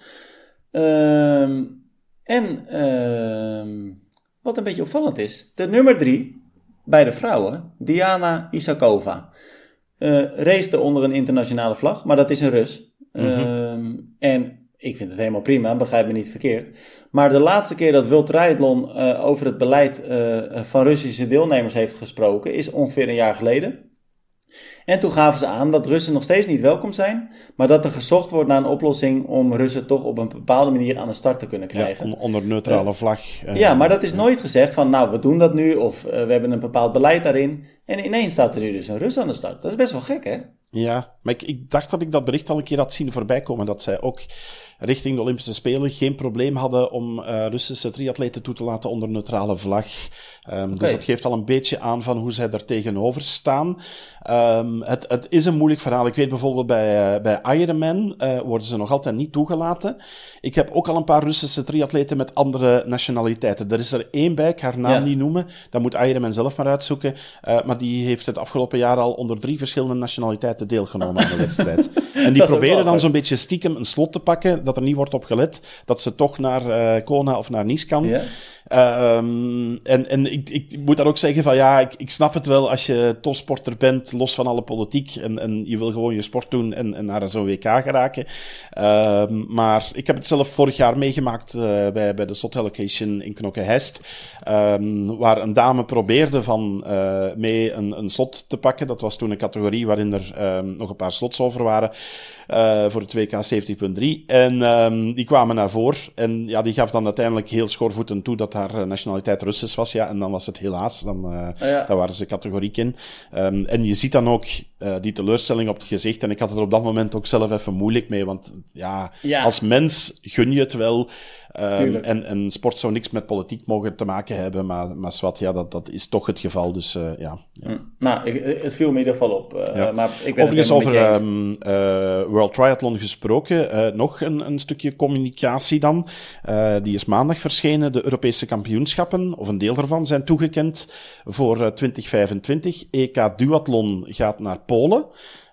Um, en um, wat een beetje opvallend is. De nummer drie bij de vrouwen, Diana Isakova. Uh, racete onder een internationale vlag, maar dat is een Rus. Mm-hmm. Um, en ik vind het helemaal prima, begrijp me niet verkeerd. Maar de laatste keer dat World Triathlon uh, over het beleid uh, van Russische deelnemers heeft gesproken, is ongeveer een jaar geleden. En toen gaven ze aan dat Russen nog steeds niet welkom zijn, maar dat er gezocht wordt naar een oplossing om Russen toch op een bepaalde manier aan de start te kunnen krijgen. Ja, onder neutrale uh, vlag. Uh, ja, maar dat is nooit gezegd van, nou, we doen dat nu, of uh, we hebben een bepaald beleid daarin. En ineens staat er nu dus een Rus aan de start. Dat is best wel gek, hè? Ja, maar ik, ik dacht dat ik dat bericht al een keer had zien voorbij komen, dat zij ook richting de Olympische Spelen geen probleem hadden om uh, Russische triatleten toe te laten onder neutrale vlag. Um, okay. Dus dat geeft al een beetje aan van hoe zij daar tegenover staan. Um, het, het is een moeilijk verhaal. Ik weet bijvoorbeeld bij, uh, bij Ironman uh, worden ze nog altijd niet toegelaten. Ik heb ook al een paar Russische triatleten met andere nationaliteiten. Er is er één bij, ik haar naam ja. niet noemen. Dat moet Ironman zelf maar uitzoeken. Uh, maar die heeft het afgelopen jaar al onder drie verschillende nationaliteiten deelgenomen aan de wedstrijd. En die proberen dan zo'n beetje stiekem een slot te pakken, dat er niet wordt op gelet, dat ze toch naar uh, Kona of naar Nice kan. Ja. Um, en en ik, ik moet dan ook zeggen van ja, ik, ik snap het wel als je topsporter bent, los van alle politiek, en, en je wil gewoon je sport doen en, en naar zo'n W K geraken. Um, maar ik heb het zelf vorig jaar meegemaakt uh, bij, bij de Slot Allocation in Knokke-Heist, um, waar een dame probeerde van uh, mee een, een slot te pakken. Dat was toen een categorie waarin er um, nog een paar slots over waren. Uh, voor het W K zeventig punt drie. En um, die kwamen naar voren. En ja, die gaf dan uiteindelijk heel schoorvoetend toe dat haar nationaliteit Russisch was. Ja, en dan was het helaas. Dan, uh, oh ja. dan waren ze categoriek in. Um, en je ziet dan ook uh, die teleurstelling op het gezicht. En ik had het er op dat moment ook zelf even moeilijk mee. Want ja, ja. als mens gun je het wel. Um, en, en sport zou niks met politiek mogen te maken hebben, maar, maar zwart, ja, dat, dat is toch het geval, dus uh, ja. ja. Mm. Nou, ik, het viel me in ieder geval op. Uh, ja. maar ik ben Overigens over um, uh, World Triathlon gesproken, uh, nog een, een stukje communicatie dan. Uh, die is maandag verschenen. De Europese kampioenschappen, of een deel daarvan, zijn toegekend voor uh, twintig vijfentwintig. E K Duathlon gaat naar Polen.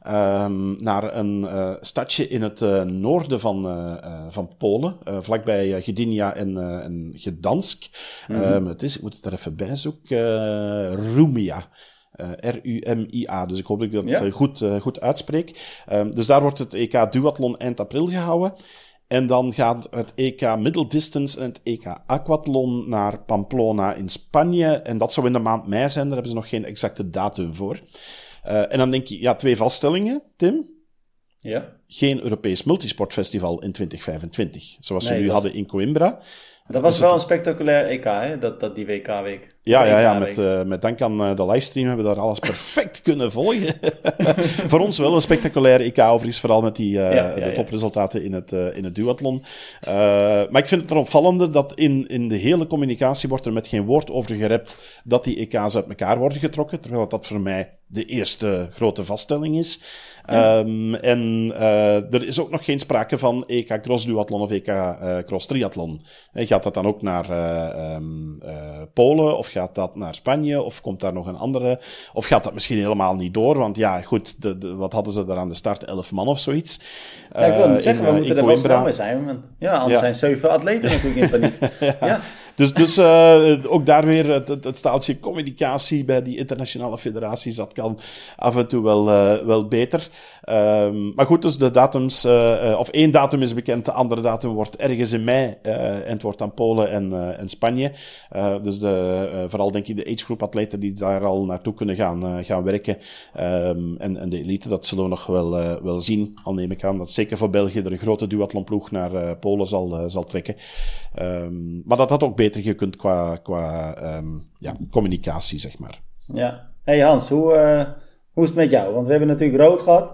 Um, naar een uh, stadje in het uh, noorden van, uh, uh, van Polen, uh, vlakbij uh, Gdynia en, uh, en Gdansk. Mm-hmm. Um, het is, ik moet het er even bij zoeken, uh, Rumia. Uh, R U M I A, dus ik hoop dat ik dat ja. goed, uh, goed uitspreek. Um, dus daar wordt het E K Duathlon eind april gehouden. En dan gaat het E K Middle Distance en het E K Aquathlon naar Pamplona in Spanje. En dat zou in de maand mei zijn, daar hebben ze nog geen exacte datum voor. Uh, en dan denk je, ja, twee vaststellingen, Tim. Ja. Geen Europees Multisportfestival in twintig vijfentwintig, zoals nee, we nu was... hadden in Coimbra. Dat was dus wel het... een spectaculair E K, hè? Dat, dat die W K-week. Ja, ja, ja, met, uh, met dank aan uh, de livestream hebben we daar alles perfect kunnen volgen. Voor ons wel een spectaculair E K, overigens, vooral met die, uh, ja, ja, de topresultaten in het, uh, in het duathlon. Uh, maar ik vind het er opvallende dat in, in de hele communicatie wordt er met geen woord over gerept dat die E K's uit elkaar worden getrokken, terwijl dat voor mij de eerste grote vaststelling is. Ja. Um, en uh, er is ook nog geen sprake van E K Cross Duathlon of E K uh, Cross Triathlon. Uh, gaat dat dan ook naar uh, um, uh, Polen, of gaat dat naar Spanje, of komt daar nog een andere, of gaat dat misschien helemaal niet door? Want ja, goed, de, de, wat hadden ze daar aan de start? Elf man of zoiets. Ja, ik wil niet uh, zeggen, in, we moeten er wel snel mee zijn. Want, ja, anders ja. zijn zeven atleten natuurlijk in paniek. ja. ja. Dus, dus uh, ook daar weer het, het, het staaltje communicatie bij die internationale federaties, dat kan af en toe wel, uh, wel beter. Um, maar goed, dus de datums, uh, of één datum is bekend, de andere datum wordt ergens in mei, uh, en het wordt dan Polen en, uh, en Spanje. Uh, dus de, uh, vooral denk ik de agegroep atleten die daar al naartoe kunnen gaan, uh, gaan werken. Um, en, en de elite, dat zullen we nog wel, uh, wel zien, al neem ik aan. Dat zeker voor België er een grote duathlonploeg naar uh, Polen zal, uh, zal trekken. Um, maar dat had ook beter gekund qua, qua um, ja, communicatie, zeg maar. Ja. Hey Hans, hoe, uh, hoe is het met jou? Want we hebben natuurlijk rood gehad.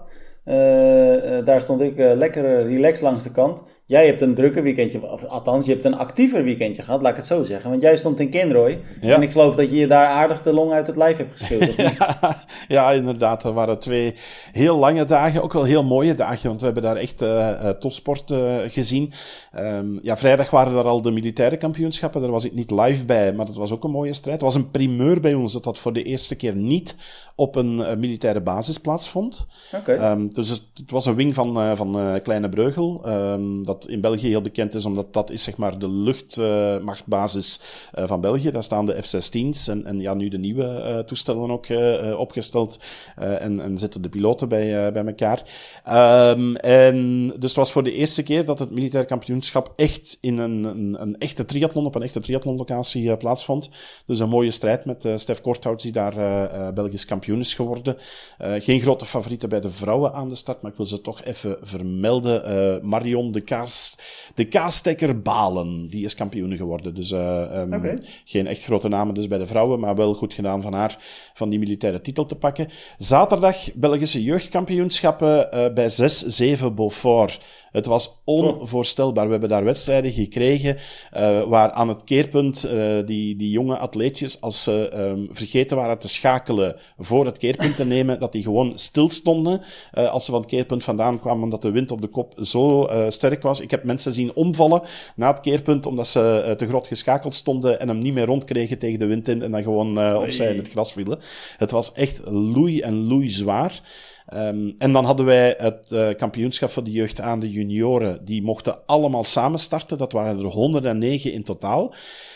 Uh, uh, daar stond ik uh, lekker relaxed langs de kant. Jij hebt een drukker weekendje, of althans, je hebt een actiever weekendje gehad, laat ik het zo zeggen. Want jij stond in Kinrooi. Ja. En ik geloof dat je je daar aardig de long uit het lijf hebt gespeeld. ja, ja, inderdaad. Er waren twee heel lange dagen, ook wel heel mooie dagen, want we hebben daar echt uh, uh, topsport uh, gezien. Um, ja, vrijdag waren er al de militaire kampioenschappen, daar was ik niet live bij, maar dat was ook een mooie strijd. Het was een primeur bij ons dat dat voor de eerste keer niet op een uh, militaire basis plaatsvond. Okay. Um, dus het, het was een wing van, uh, van uh, Kleine Breugel, um, dat in België heel bekend is, omdat dat is zeg maar de luchtmachtbasis uh, uh, van België. Daar staan de F zestien's en, en ja, nu de nieuwe uh, toestellen ook uh, opgesteld uh, en, en zitten de piloten bij, uh, bij elkaar. Um, en dus het was voor de eerste keer dat het militair kampioenschap echt in een, een, een echte triathlon, op een echte triathlonlocatie uh, plaatsvond. Dus een mooie strijd met uh, Stef Korthouts, die daar uh, uh, Belgisch kampioen is geworden. Uh, geen grote favorieten bij de vrouwen aan de start, maar ik wil ze toch even vermelden. Uh, Marion de Kaars, de Kaastekker Balen, die is kampioen geworden. Dus uh, um, okay. Geen echt grote namen dus bij de vrouwen, maar wel goed gedaan van haar van die militaire titel te pakken. Zaterdag Belgische jeugdkampioenschappen uh, bij zes zeven Beaufort. Het was onvoorstelbaar. We hebben daar wedstrijden gekregen uh, waar aan het keerpunt uh, die, die jonge atleetjes, als ze um, vergeten waren te schakelen voor het keerpunt te nemen, dat die gewoon stilstonden uh, als ze van het keerpunt vandaan kwamen, omdat de wind op de kop zo uh, sterk was. Ik heb mensen zien omvallen na het keerpunt, omdat ze uh, te groot geschakeld stonden en hem niet meer rondkregen tegen de wind in en dan gewoon uh, opzij in het gras vielen. Het was echt loei en loei zwaar. Um, en dan hadden wij het uh, kampioenschap van de jeugd aan de junioren. Die mochten allemaal samen starten. Dat waren er honderdnegen in totaal.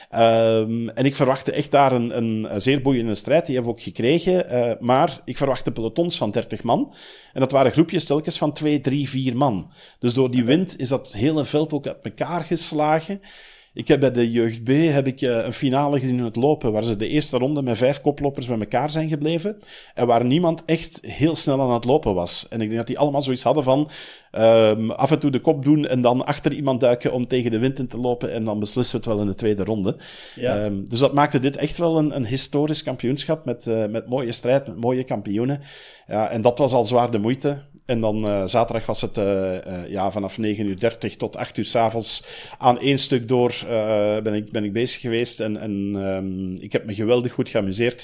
Um, en ik verwachtte echt daar een, een, een zeer boeiende strijd. Die hebben we ook gekregen. Uh, maar ik verwachtte pelotons van dertig man. En dat waren groepjes telkens van twee, drie, vier man. Dus door die wind is dat hele veld ook uit elkaar geslagen. Ik heb bij de jeugd B heb ik, uh, een finale gezien in het lopen, waar ze de eerste ronde met vijf koplopers met elkaar zijn gebleven. En waar niemand echt heel snel aan het lopen was. En ik denk dat die allemaal zoiets hadden van um, af en toe de kop doen en dan achter iemand duiken om tegen de wind in te lopen. En dan beslissen we het wel in de tweede ronde. Ja. Um, dus dat maakte dit echt wel een, een historisch kampioenschap met, uh, met mooie strijd, met mooie kampioenen. Ja, en dat was al zwaar de moeite. En dan uh, zaterdag was het uh, uh, ja, vanaf negen uur dertig tot acht uur 's avonds aan één stuk door uh, ben, ik, ben ik bezig geweest. En, en um, ik heb me geweldig goed geamuseerd.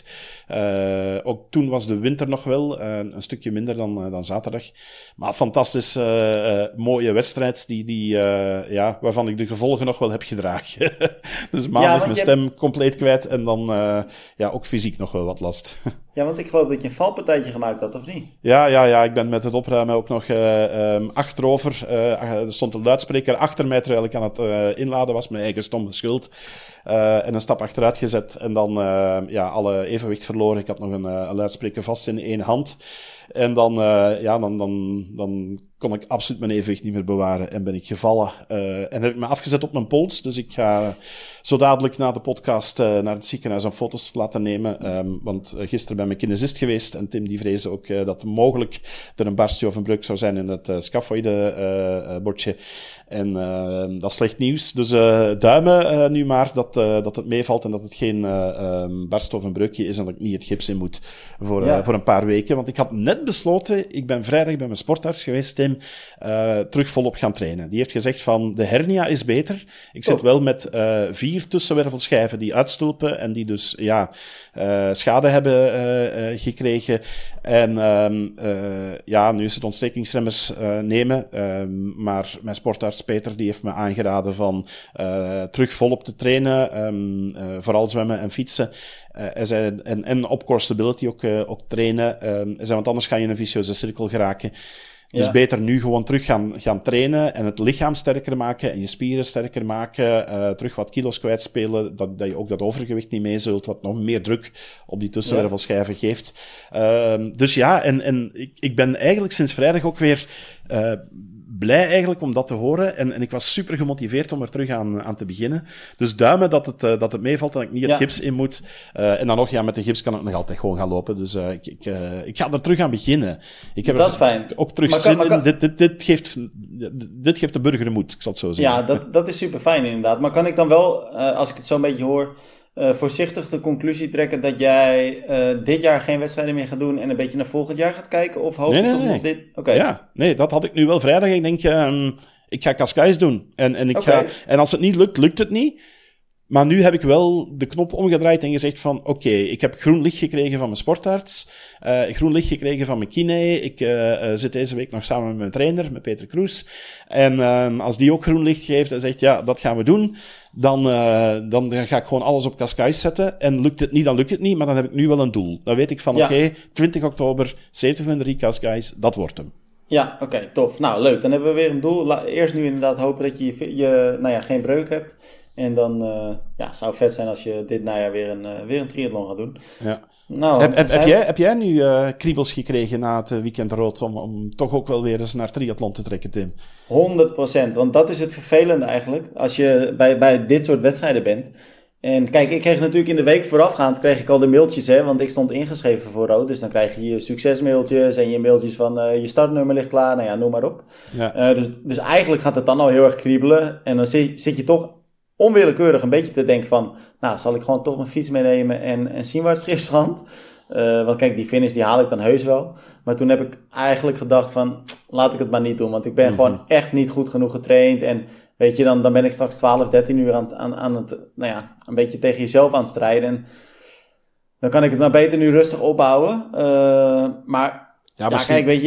Uh, ook toen was de winter nog wel, uh, een stukje minder dan, uh, dan zaterdag. Maar fantastisch uh, uh, mooie wedstrijd die, die, uh, ja, waarvan ik de gevolgen nog wel heb gedragen. Dus maandag ja, mijn je... stem compleet kwijt en dan uh, ja, ook fysiek nog wel wat last. Ja, want ik geloof dat je een valpartijtje gemaakt had, of niet? Ja, ja, ja. Ik ben met het opruimen ook nog uh, um, achterover. Uh, er stond een luidspreker achter mij terwijl ik aan het uh, inladen was. Mijn eigen stomme schuld. Uh, en een stap achteruit gezet. En dan uh, ja, alle evenwicht verloren. Ik had nog een, uh, een luidspreker vast in één hand. En dan, uh, ja, dan, dan, dan kon ik absoluut mijn evenwicht niet meer bewaren. En ben ik gevallen. Uh, en heb ik me afgezet op mijn pols. Dus ik ga zo dadelijk na de podcast uh, naar het ziekenhuis om foto's laten nemen. Um, want uh, gisteren ben ik kinesist geweest. En Tim die vreesde ook uh, dat mogelijk er een barstje of een breuk zou zijn in het uh, scaphoïde-bordje. Uh, En uh, dat is slecht nieuws. Dus uh, duimen uh, nu maar dat, uh, dat het meevalt en dat het geen uh, um, barst of een breukje is en dat ik niet het gips in moet voor, ja. uh, voor een paar weken. Want ik had net besloten, ik ben vrijdag bij mijn sportarts geweest, Tim, uh, terug volop gaan trainen. Die heeft gezegd van, de hernia is beter. Ik zit oh. wel met uh, vier tussenwervelschijven die uitstulpen en die dus ja, uh, schade hebben uh, uh, gekregen. En um, uh, ja, nu is het ontstekingsremmers uh, nemen, um, maar mijn sportarts Peter die heeft me aangeraden van uh, terug volop te trainen, um, uh, vooral zwemmen en fietsen. Uh, hij zei, en, en op core stability ook, uh, ook trainen. Um, hij zei, want anders ga je in een vicieuze cirkel geraken. Dus ja. beter nu gewoon terug gaan, gaan trainen en het lichaam sterker maken en je spieren sterker maken, uh, terug wat kilo's kwijtspelen, dat, dat je ook dat overgewicht niet mee zult, wat nog meer druk op die tussenwervelschijven ja. geeft. Uh, dus ja, en, en ik, ik ben eigenlijk sinds vrijdag ook weer uh, blij eigenlijk om dat te horen. En, en ik was super gemotiveerd om er terug aan, aan te beginnen. Dus duimen dat het, uh, dat het meevalt, dat ik niet het ja. gips in moet. Uh, en dan nog, ja, met de gips kan ik nog altijd gewoon gaan lopen. Dus uh, ik, ik, uh, ik ga er terug aan beginnen. Ik heb dat is fijn. Ook terug maar zin kan, kan... in. Dit, dit, dit, geeft, dit geeft de burger moed, ik zal het zo zeggen. Ja, dat, dat is super fijn inderdaad. Maar kan ik dan wel, uh, als ik het zo een beetje hoor, Uh, voorzichtig de conclusie trekken dat jij uh, dit jaar geen wedstrijden meer gaat doen en een beetje naar volgend jaar gaat kijken? Of hoop je nee, toch nee, nog nee. dit? Okay. Ja, nee, dat had ik nu wel vrijdag. Ik denk, um, ik ga Cascais doen. En, en, ik okay. ga, en als het niet lukt, lukt het niet. Maar nu heb ik wel de knop omgedraaid en gezegd van, oké, okay, ik heb groen licht gekregen van mijn sportarts, uh, groen licht gekregen van mijn kine, ik uh, uh, zit deze week nog samen met mijn trainer, met Peter Kroes, en uh, als die ook groen licht geeft en zegt, ja, dat gaan we doen, dan, uh, dan ga ik gewoon alles op Cascais zetten, en lukt het niet, dan lukt het niet, maar dan heb ik nu wel een doel. Dan weet ik van, ja. oké, okay, twintig oktober, zeventig komma drie Cascais, dat wordt hem. Ja, oké, okay, tof. Nou, leuk. Dan hebben we weer een doel. La- eerst nu inderdaad hopen dat je, je, je nou ja, geen breuk hebt. En dan uh, ja, zou het vet zijn als je dit najaar weer een, uh, weer een triathlon gaat doen. Ja. Nou, heb, heb, heb, jij, heb jij nu uh, kriebels gekregen na het weekend rood om, om toch ook wel weer eens naar triathlon te trekken, Tim? honderd procent, want dat is het vervelende eigenlijk. Als je bij, bij dit soort wedstrijden bent. En kijk, ik kreeg natuurlijk in de week voorafgaand kreeg ik al de mailtjes, hè, want ik stond ingeschreven voor rood. Dus dan krijg je je succesmailtjes en je mailtjes van uh, je startnummer ligt klaar, nou ja, noem maar op. Ja. Uh, dus, dus eigenlijk gaat het dan al heel erg kriebelen. En dan zit, zit je toch onwillekeurig een beetje te denken van, nou, zal ik gewoon toch mijn fiets meenemen en, en zien waar het schip strandt? Uh, want kijk, die finish die haal ik dan heus wel. Maar toen heb ik eigenlijk gedacht van, laat ik het maar niet doen. Want ik ben mm-hmm. gewoon echt niet goed genoeg getraind. En weet je, dan, dan ben ik straks twaalf, dertien uur aan, aan, aan het, nou ja, een beetje tegen jezelf aan het strijden. En dan kan ik het maar beter nu rustig opbouwen. Uh, maar, ja, ja kijk, weet je,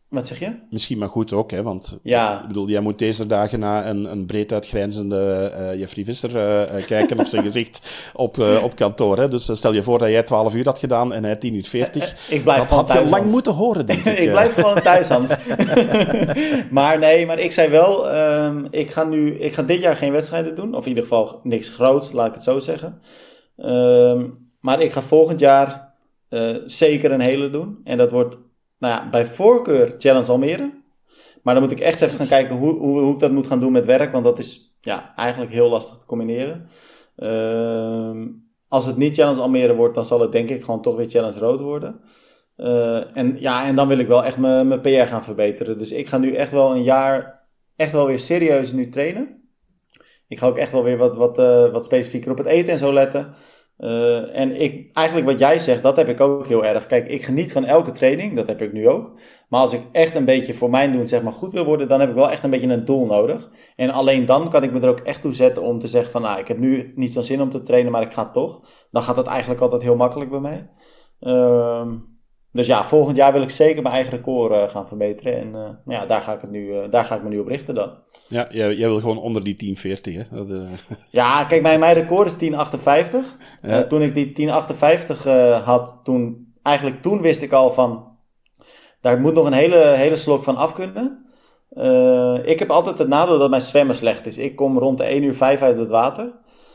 Wat zeg je? Misschien maar goed ook, hè, want ja. ik bedoel, jij moet deze dagen na een, een breed uitgrijnzende uh, Jeffrey Visser uh, kijken op zijn gezicht op, uh, op kantoor. Hè. Dus uh, stel je voor dat jij twaalf uur had gedaan en hij tien uur veertig. Ik blijf dat gewoon had thuis, je lang Hans. moeten horen, denk ik. ik blijf gewoon thuis, Hans. maar nee, maar ik zei wel, um, ik ga nu, ik ga dit jaar geen wedstrijden doen. Of in ieder geval niks groots, laat ik het zo zeggen. Um, maar ik ga volgend jaar uh, zeker een hele doen. En dat wordt, nou ja, bij voorkeur Challenge Almere. Maar dan moet ik echt even gaan kijken hoe, hoe, hoe ik dat moet gaan doen met werk. Want dat is ja, eigenlijk heel lastig te combineren. Uh, als het niet Challenge Almere wordt, dan zal het denk ik gewoon toch weer Challenge Rood worden. Uh, en, ja, en dan wil ik wel echt mijn P R gaan verbeteren. Dus ik ga nu echt wel een jaar echt wel weer serieus nu trainen. Ik ga ook echt wel weer wat, wat, uh, wat specifieker op het eten en zo letten. Uh, en ik, eigenlijk wat jij zegt, dat heb ik ook heel erg. Kijk, ik geniet van elke training, dat heb ik nu ook. Maar als ik echt een beetje voor mijn doen, zeg maar, goed wil worden, dan heb ik wel echt een beetje een doel nodig. En alleen dan kan ik me er ook echt toe zetten om te zeggen van, nou, ik heb nu niet zo'n zin om te trainen, maar ik ga toch. Dan gaat dat eigenlijk altijd heel makkelijk bij mij. Uh, dus ja, volgend jaar wil ik zeker mijn eigen record uh, gaan verbeteren. En uh, nou ja, daar ga ik het nu, uh, daar ga ik me nu op richten dan. Ja, jij, jij wil gewoon onder die tien veertig, hè? Dat, uh... Ja, kijk, mijn, mijn record is tien achtenvijftig. Ja. Uh, toen ik die tien achtenvijftig uh, had, toen, eigenlijk toen wist ik al van, daar moet nog een hele, hele slok van af kunnen. Uh, ik heb altijd het nadeel dat mijn zwemmen slecht is. Ik kom rond de één uur vijf uit het water.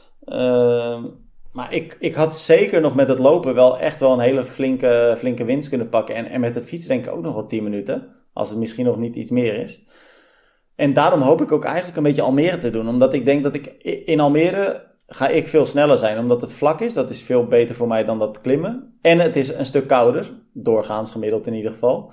Uh, maar ik, ik had zeker nog met het lopen wel echt wel een hele flinke, flinke winst kunnen pakken. En, en met het fietsen denk ik ook nog wel tien minuten. Als het misschien nog niet iets meer is. En daarom hoop ik ook eigenlijk een beetje Almere te doen. Omdat ik denk dat ik in Almere ga ik veel sneller zijn. Omdat het vlak is. Dat is veel beter voor mij dan dat klimmen. En het is een stuk kouder. Doorgaans gemiddeld in ieder geval.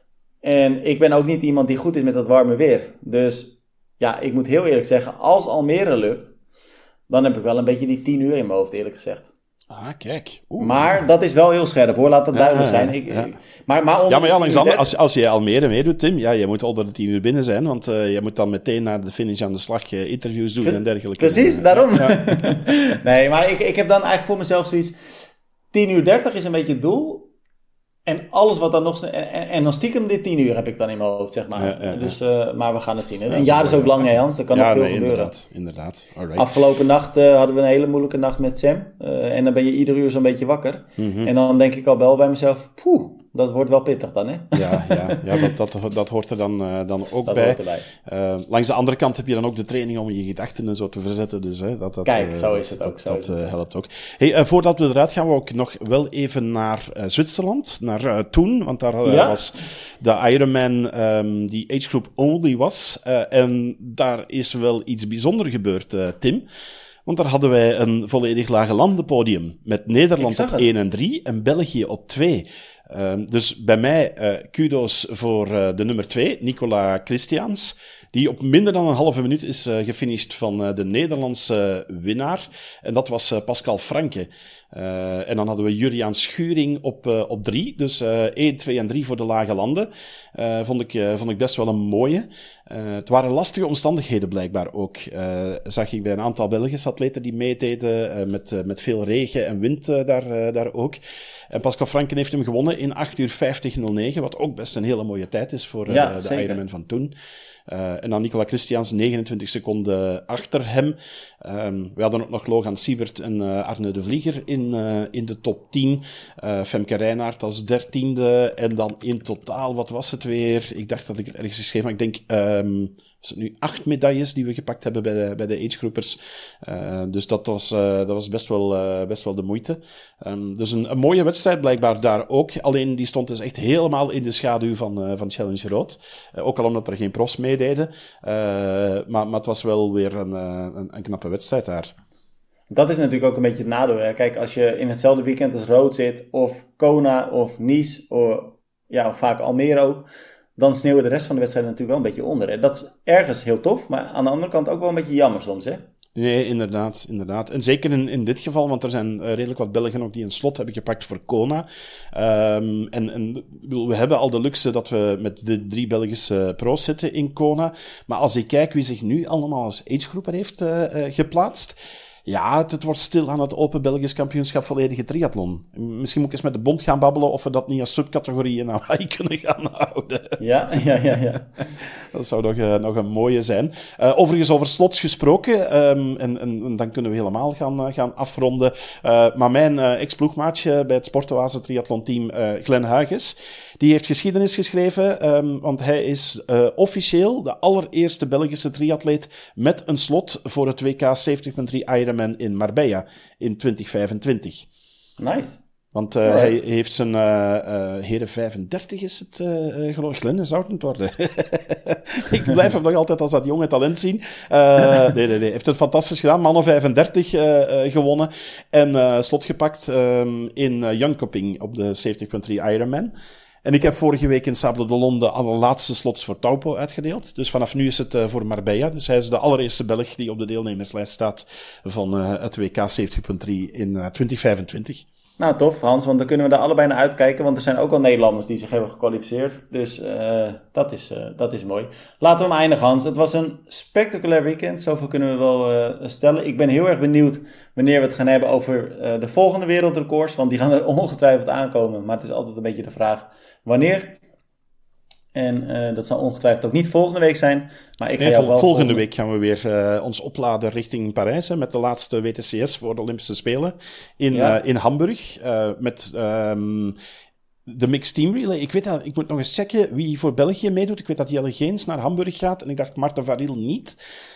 En ik ben ook niet iemand die goed is met dat warme weer. Dus ja, ik moet heel eerlijk zeggen. Als Almere lukt, dan heb ik wel een beetje die tien uur in mijn hoofd, eerlijk gezegd. Ah, kijk. Oeh. Maar dat is wel heel scherp, hoor. Laat dat ja, duidelijk zijn. Ik, ja. maar, maar ja, maar ja, Alexander, als, als je Almere meedoet, Tim, ja, je moet onder de tien uur binnen zijn, want uh, je moet dan meteen naar de finish aan de slag uh, interviews doen Pre- en dergelijke. Precies, en, daarom. Ja. nee, maar ik, ik heb dan eigenlijk voor mezelf zoiets, tien uur dertig is een beetje het doel. En alles wat dan nog... En, en dan stiekem dit tien uur heb ik dan in mijn hoofd, zeg maar. Ja, ja, ja. Dus, uh, maar we gaan het zien. Een ja, jaar is ook lang, hè, Hans. Er kan ja, nog veel nee, gebeuren. Inderdaad, inderdaad. Alright. Afgelopen nacht uh, hadden we een hele moeilijke nacht met Sam. Uh, en dan ben je ieder uur zo'n beetje wakker. Mm-hmm. En dan denk ik al wel bij mezelf... Poeh, dat wordt wel pittig dan, hè? Ja, ja, ja dat, dat, dat hoort er dan, uh, dan ook dat bij. Hoort erbij. Uh, langs de andere kant heb je dan ook de training om je gedachten en zo te verzetten. Dus, hè, dat, dat, Kijk, uh, zo is het ook. Dat, zo dat is het, uh, helpt ook. Hey, uh, voordat we eruit gaan, we ook nog wel even naar uh, Zwitserland. Naar uh, Thun, want daar uh, ja? was de Ironman um, die age group only was. Uh, en daar is wel iets bijzonders gebeurd, uh, Tim. Want daar hadden wij een volledig lage landenpodium. Met Nederland op één en drie en België op twee. Uh, dus bij mij uh, kudos voor uh, de nummer twee, Nicola Christians, die op minder dan een halve minuut is uh, gefinished van uh, de Nederlandse uh, winnaar. En dat was uh, Pascal Franke. Uh, en dan hadden we Juriaan Schuring op, uh, op drie. Dus uh, één, twee en drie voor de lage landen. Uh, vond, ik, uh, vond ik best wel een mooie. Uh, het waren lastige omstandigheden blijkbaar ook. Uh, zag ik bij een aantal Belgische atleten die meededen. Uh, met, uh, met veel regen en wind uh, daar, uh, daar ook. En Pascal Franken heeft hem gewonnen in acht uur vijftig nul negen. Wat ook best een hele mooie tijd is voor uh, ja, de, de Ironman van toen. Uh, en dan Nicola Christians, negenentwintig seconden achter hem. Um, we hadden ook nog Logan Siebert en uh, Arne de Vlieger in, uh, in de top tien. Uh, Femke Reinaert als dertiende. En dan in totaal, wat was het weer? Ik dacht dat ik het ergens geschreven, maar ik denk... Um, was het nu acht medailles die we gepakt hebben bij de, bij de agegroupers. Uh, dus dat was, uh, dat was best wel, uh, best wel de moeite. Um, dus een, een mooie wedstrijd blijkbaar daar ook. Alleen die stond dus echt helemaal in de schaduw van, uh, van Challenge Rood. Uh, ook al omdat er geen profs meededen. Uh, maar, maar het was wel weer een, uh, een, een knappe wedstrijd daar. Dat is natuurlijk ook een beetje het nadeel. Hè? Kijk, als je in hetzelfde weekend als Rood zit, of Kona, of Nice, of, ja, of vaak Almere ook, dan sneeuwen de rest van de wedstrijd natuurlijk wel een beetje onder. Hè? Dat is ergens heel tof, maar aan de andere kant ook wel een beetje jammer soms, hè? Nee, inderdaad, inderdaad. En zeker in, in dit geval, want er zijn uh, redelijk wat Belgen ook die een slot hebben gepakt voor Kona. Um, en en bedoel, we hebben al de luxe dat we met de drie Belgische pro's zitten in Kona. Maar als ik kijk wie zich nu allemaal als agegroeper heeft uh, uh, geplaatst... Ja, het, het wordt stil aan het Open Belgisch Kampioenschap volledige triathlon. Misschien moet ik eens met de bond gaan babbelen of we dat niet als subcategorie in Hawaii kunnen gaan houden. Ja, ja, ja, ja. Dat zou nog, uh, nog een mooie zijn. Uh, overigens, over slots gesproken, um, en, en, en dan kunnen we helemaal gaan, uh, gaan afronden. Uh, maar mijn uh, ex-ploegmaatje bij het Sportoase triathlon-team, uh, Glenn Huygens, die heeft geschiedenis geschreven, um, want hij is uh, officieel de allereerste Belgische triatleet met een slot voor het W K zeventig komma drie Ironman in Marbella in twintig vijfentwintig. Nice. Want uh, hij heeft zijn uh, uh, heren vijfendertig is het, uh, geloof ik. Glenn zou het niet worden. Ik blijf hem nog altijd als dat jonge talent zien. Uh, nee, nee, nee. Hij heeft het fantastisch gedaan. Mannen vijfendertig uh, uh, gewonnen. En uh, slot gepakt um, in uh, Jönköping op de zeventig komma drie Ironman. En ik heb vorige week in Sable d'Olonne de allerlaatste slots voor Taupo uitgedeeld. Dus vanaf nu is het uh, voor Marbella. Dus hij is de allereerste Belg die op de deelnemerslijst staat van uh, het W K zeventig komma drie in uh, twintig vijfentwintig. Nou, tof Hans, want dan kunnen we daar allebei naar uitkijken, want er zijn ook al Nederlanders die zich hebben gekwalificeerd. Dus uh, dat, is, uh, dat is mooi. Laten we hem eindigen, Hans. Het was een spectaculair weekend, zoveel kunnen we wel uh, stellen. Ik ben heel erg benieuwd wanneer we het gaan hebben over uh, de volgende wereldrecords, want die gaan er ongetwijfeld aankomen. Maar het is altijd een beetje de vraag wanneer. En uh, dat zal ongetwijfeld ook niet volgende week zijn. Maar ik ga nee, jou vol- wel volgende volgende week gaan we weer uh, ons opladen richting Parijs. Hè, met de laatste W T C S voor de Olympische Spelen in, Ja. uh, in Hamburg. Uh, met um, de Mixed Team Relay. Ik weet dat, ik moet nog eens checken wie voor België meedoet. Ik weet dat Jelle Geens naar Hamburg gaat. En ik dacht Marten Varil niet.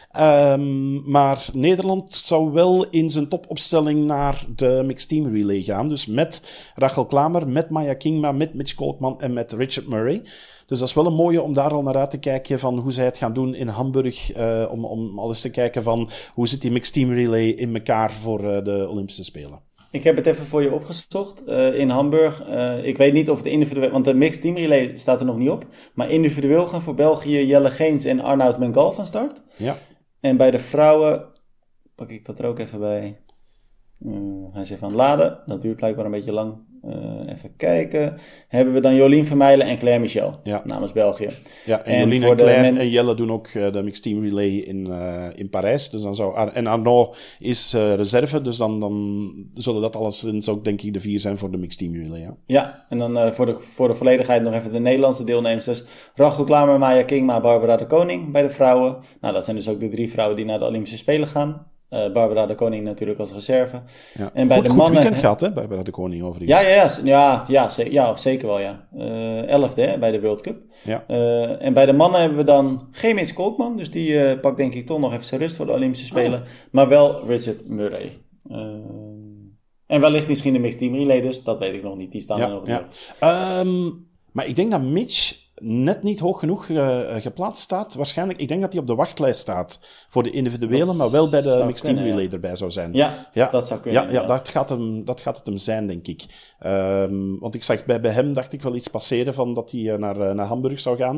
Um, maar Nederland zou wel in zijn topopstelling naar de Mixed Team Relay gaan. Dus met Rachel Klamer, met Maya Kingma, met Mitch Kolkman en met Richard Murray. Dus dat is wel een mooie om daar al naar uit te kijken van hoe zij het gaan doen in Hamburg. Uh, om, om al eens te kijken van hoe zit die Mixed Team Relay in elkaar voor uh, de Olympische Spelen. Ik heb het even voor je opgezocht uh, in Hamburg. Uh, ik weet niet of de individueel, want de Mixed Team Relay staat er nog niet op. Maar individueel gaan voor België Jelle Geens en Arnoud Mengal van start. Ja. En bij de vrouwen, pak ik dat er ook even bij. Uh, hij zegt van laden, dat duurt blijkbaar een beetje lang. Uh, even kijken. Hebben we dan Jolien Vermeilen en Claire Michel Ja. namens België. Ja, en, En Jolien voor en de Claire men- en Jelle doen ook uh, de Mixed Team Relay in, uh, in Parijs. Dus dan zou Ar- en Arnaud is uh, reserve, dus dan, dan zullen dat alleszins ook denk ik de vier zijn voor de Mixed Team Relay. Ja. Ja, en dan uh, voor, de, voor de volledigheid nog even de Nederlandse deelnemers. Dus Rachel Klamer, Maya Kingma, Barbara de Koning bij de vrouwen. Nou, dat zijn dus ook de drie vrouwen die naar de Olympische Spelen gaan. Uh, Barbara de Koning natuurlijk als reserve. Ja. En bij goed, de goed mannen... weekend gehad, hè, Barbara de Koning overigens. Ja, ja, ja, ja, ja, ze- ja, zeker wel, ja. Uh, elfde hè, bij de World Cup. Ja. Uh, en bij de mannen hebben we dan geen Mitch Kolkman. Dus die uh, pakt denk ik toch nog even zijn rust voor de Olympische Spelen. Oh. Maar wel Richard Murray. Uh, en wellicht misschien de Mixed Team Relay dus. Dat weet ik nog niet. Die staan er Ja, nog ja. niet op. Um, maar ik denk dat Mitch net niet hoog genoeg uh, geplaatst staat. Waarschijnlijk, ik denk dat hij op de wachtlijst staat voor de individuele, Dat maar wel bij de zou Mixed Team kunnen, Relay ja. erbij zou zijn. Ja, dat zou kunnen, Ja, ja inderdaad. dat, gaat hem, dat gaat het hem zijn, denk ik. Um, want ik zag bij, bij hem, dacht ik wel iets passeren van dat hij uh, naar, uh, naar Hamburg zou gaan.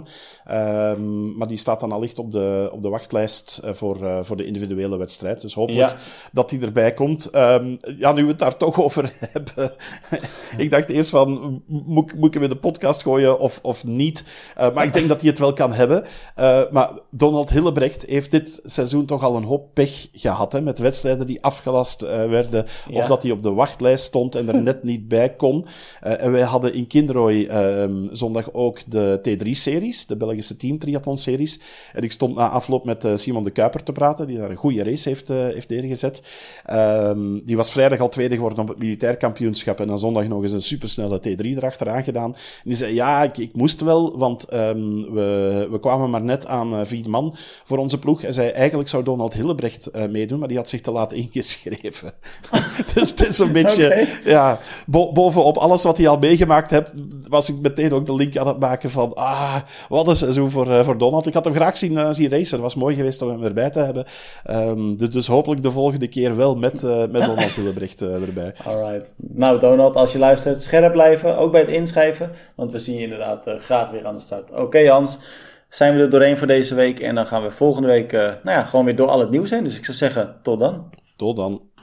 Um, maar die staat dan allicht op de, op de wachtlijst uh, voor, uh, voor de individuele wedstrijd. Dus hopelijk Ja. dat hij erbij komt. Um, ja, nu we het daar toch over hebben. Ik dacht eerst van, moet, moet ik hem in de podcast gooien of, of niet? Uh, maar ik denk dat hij het wel kan hebben. Uh, maar Donald Hillebrecht heeft dit seizoen toch al een hoop pech gehad, hè, met wedstrijden die afgelast uh, werden, Ja. of dat hij op de wachtlijst stond en er net niet bij kon. Uh, en wij hadden in Kinrooi um, zondag ook de T drie series, de Belgische Team Triathlon series. En ik stond na afloop met uh, Simon de Kuiper te praten, die daar een goede race heeft, uh, heeft neergezet. Um, die was vrijdag al tweede geworden op het militair kampioenschap en dan zondag nog eens een supersnelle T drie erachteraan gedaan. En die zei, ja, ik, ik moest wel, want um, we, we kwamen maar net aan uh, vier man voor onze ploeg. Hij zei, eigenlijk zou Donald Hillebrecht uh, meedoen, maar die had zich te laat ingeschreven. Dus het is een beetje, Oké. ja, bo- bovenop alles wat hij al meegemaakt heeft, was ik meteen ook de link aan het maken van, ah, wat een seizoen voor, uh, voor Donald. Ik had hem graag zien, uh, zien racen. Het was mooi geweest om hem erbij te hebben. Um, dus, dus hopelijk de volgende keer wel met, uh, met Donald Hillebrecht uh, erbij. Alright. Nou, Donald, als je luistert, scherp blijven. Ook bij het inschrijven. Want we zien je inderdaad uh, graag weer aan de start. Oké, okay, Hans. Zijn we er doorheen voor deze week. En dan gaan we volgende week uh, nou ja, gewoon weer door al het nieuws heen. Dus ik zou zeggen, tot dan. Tot dan.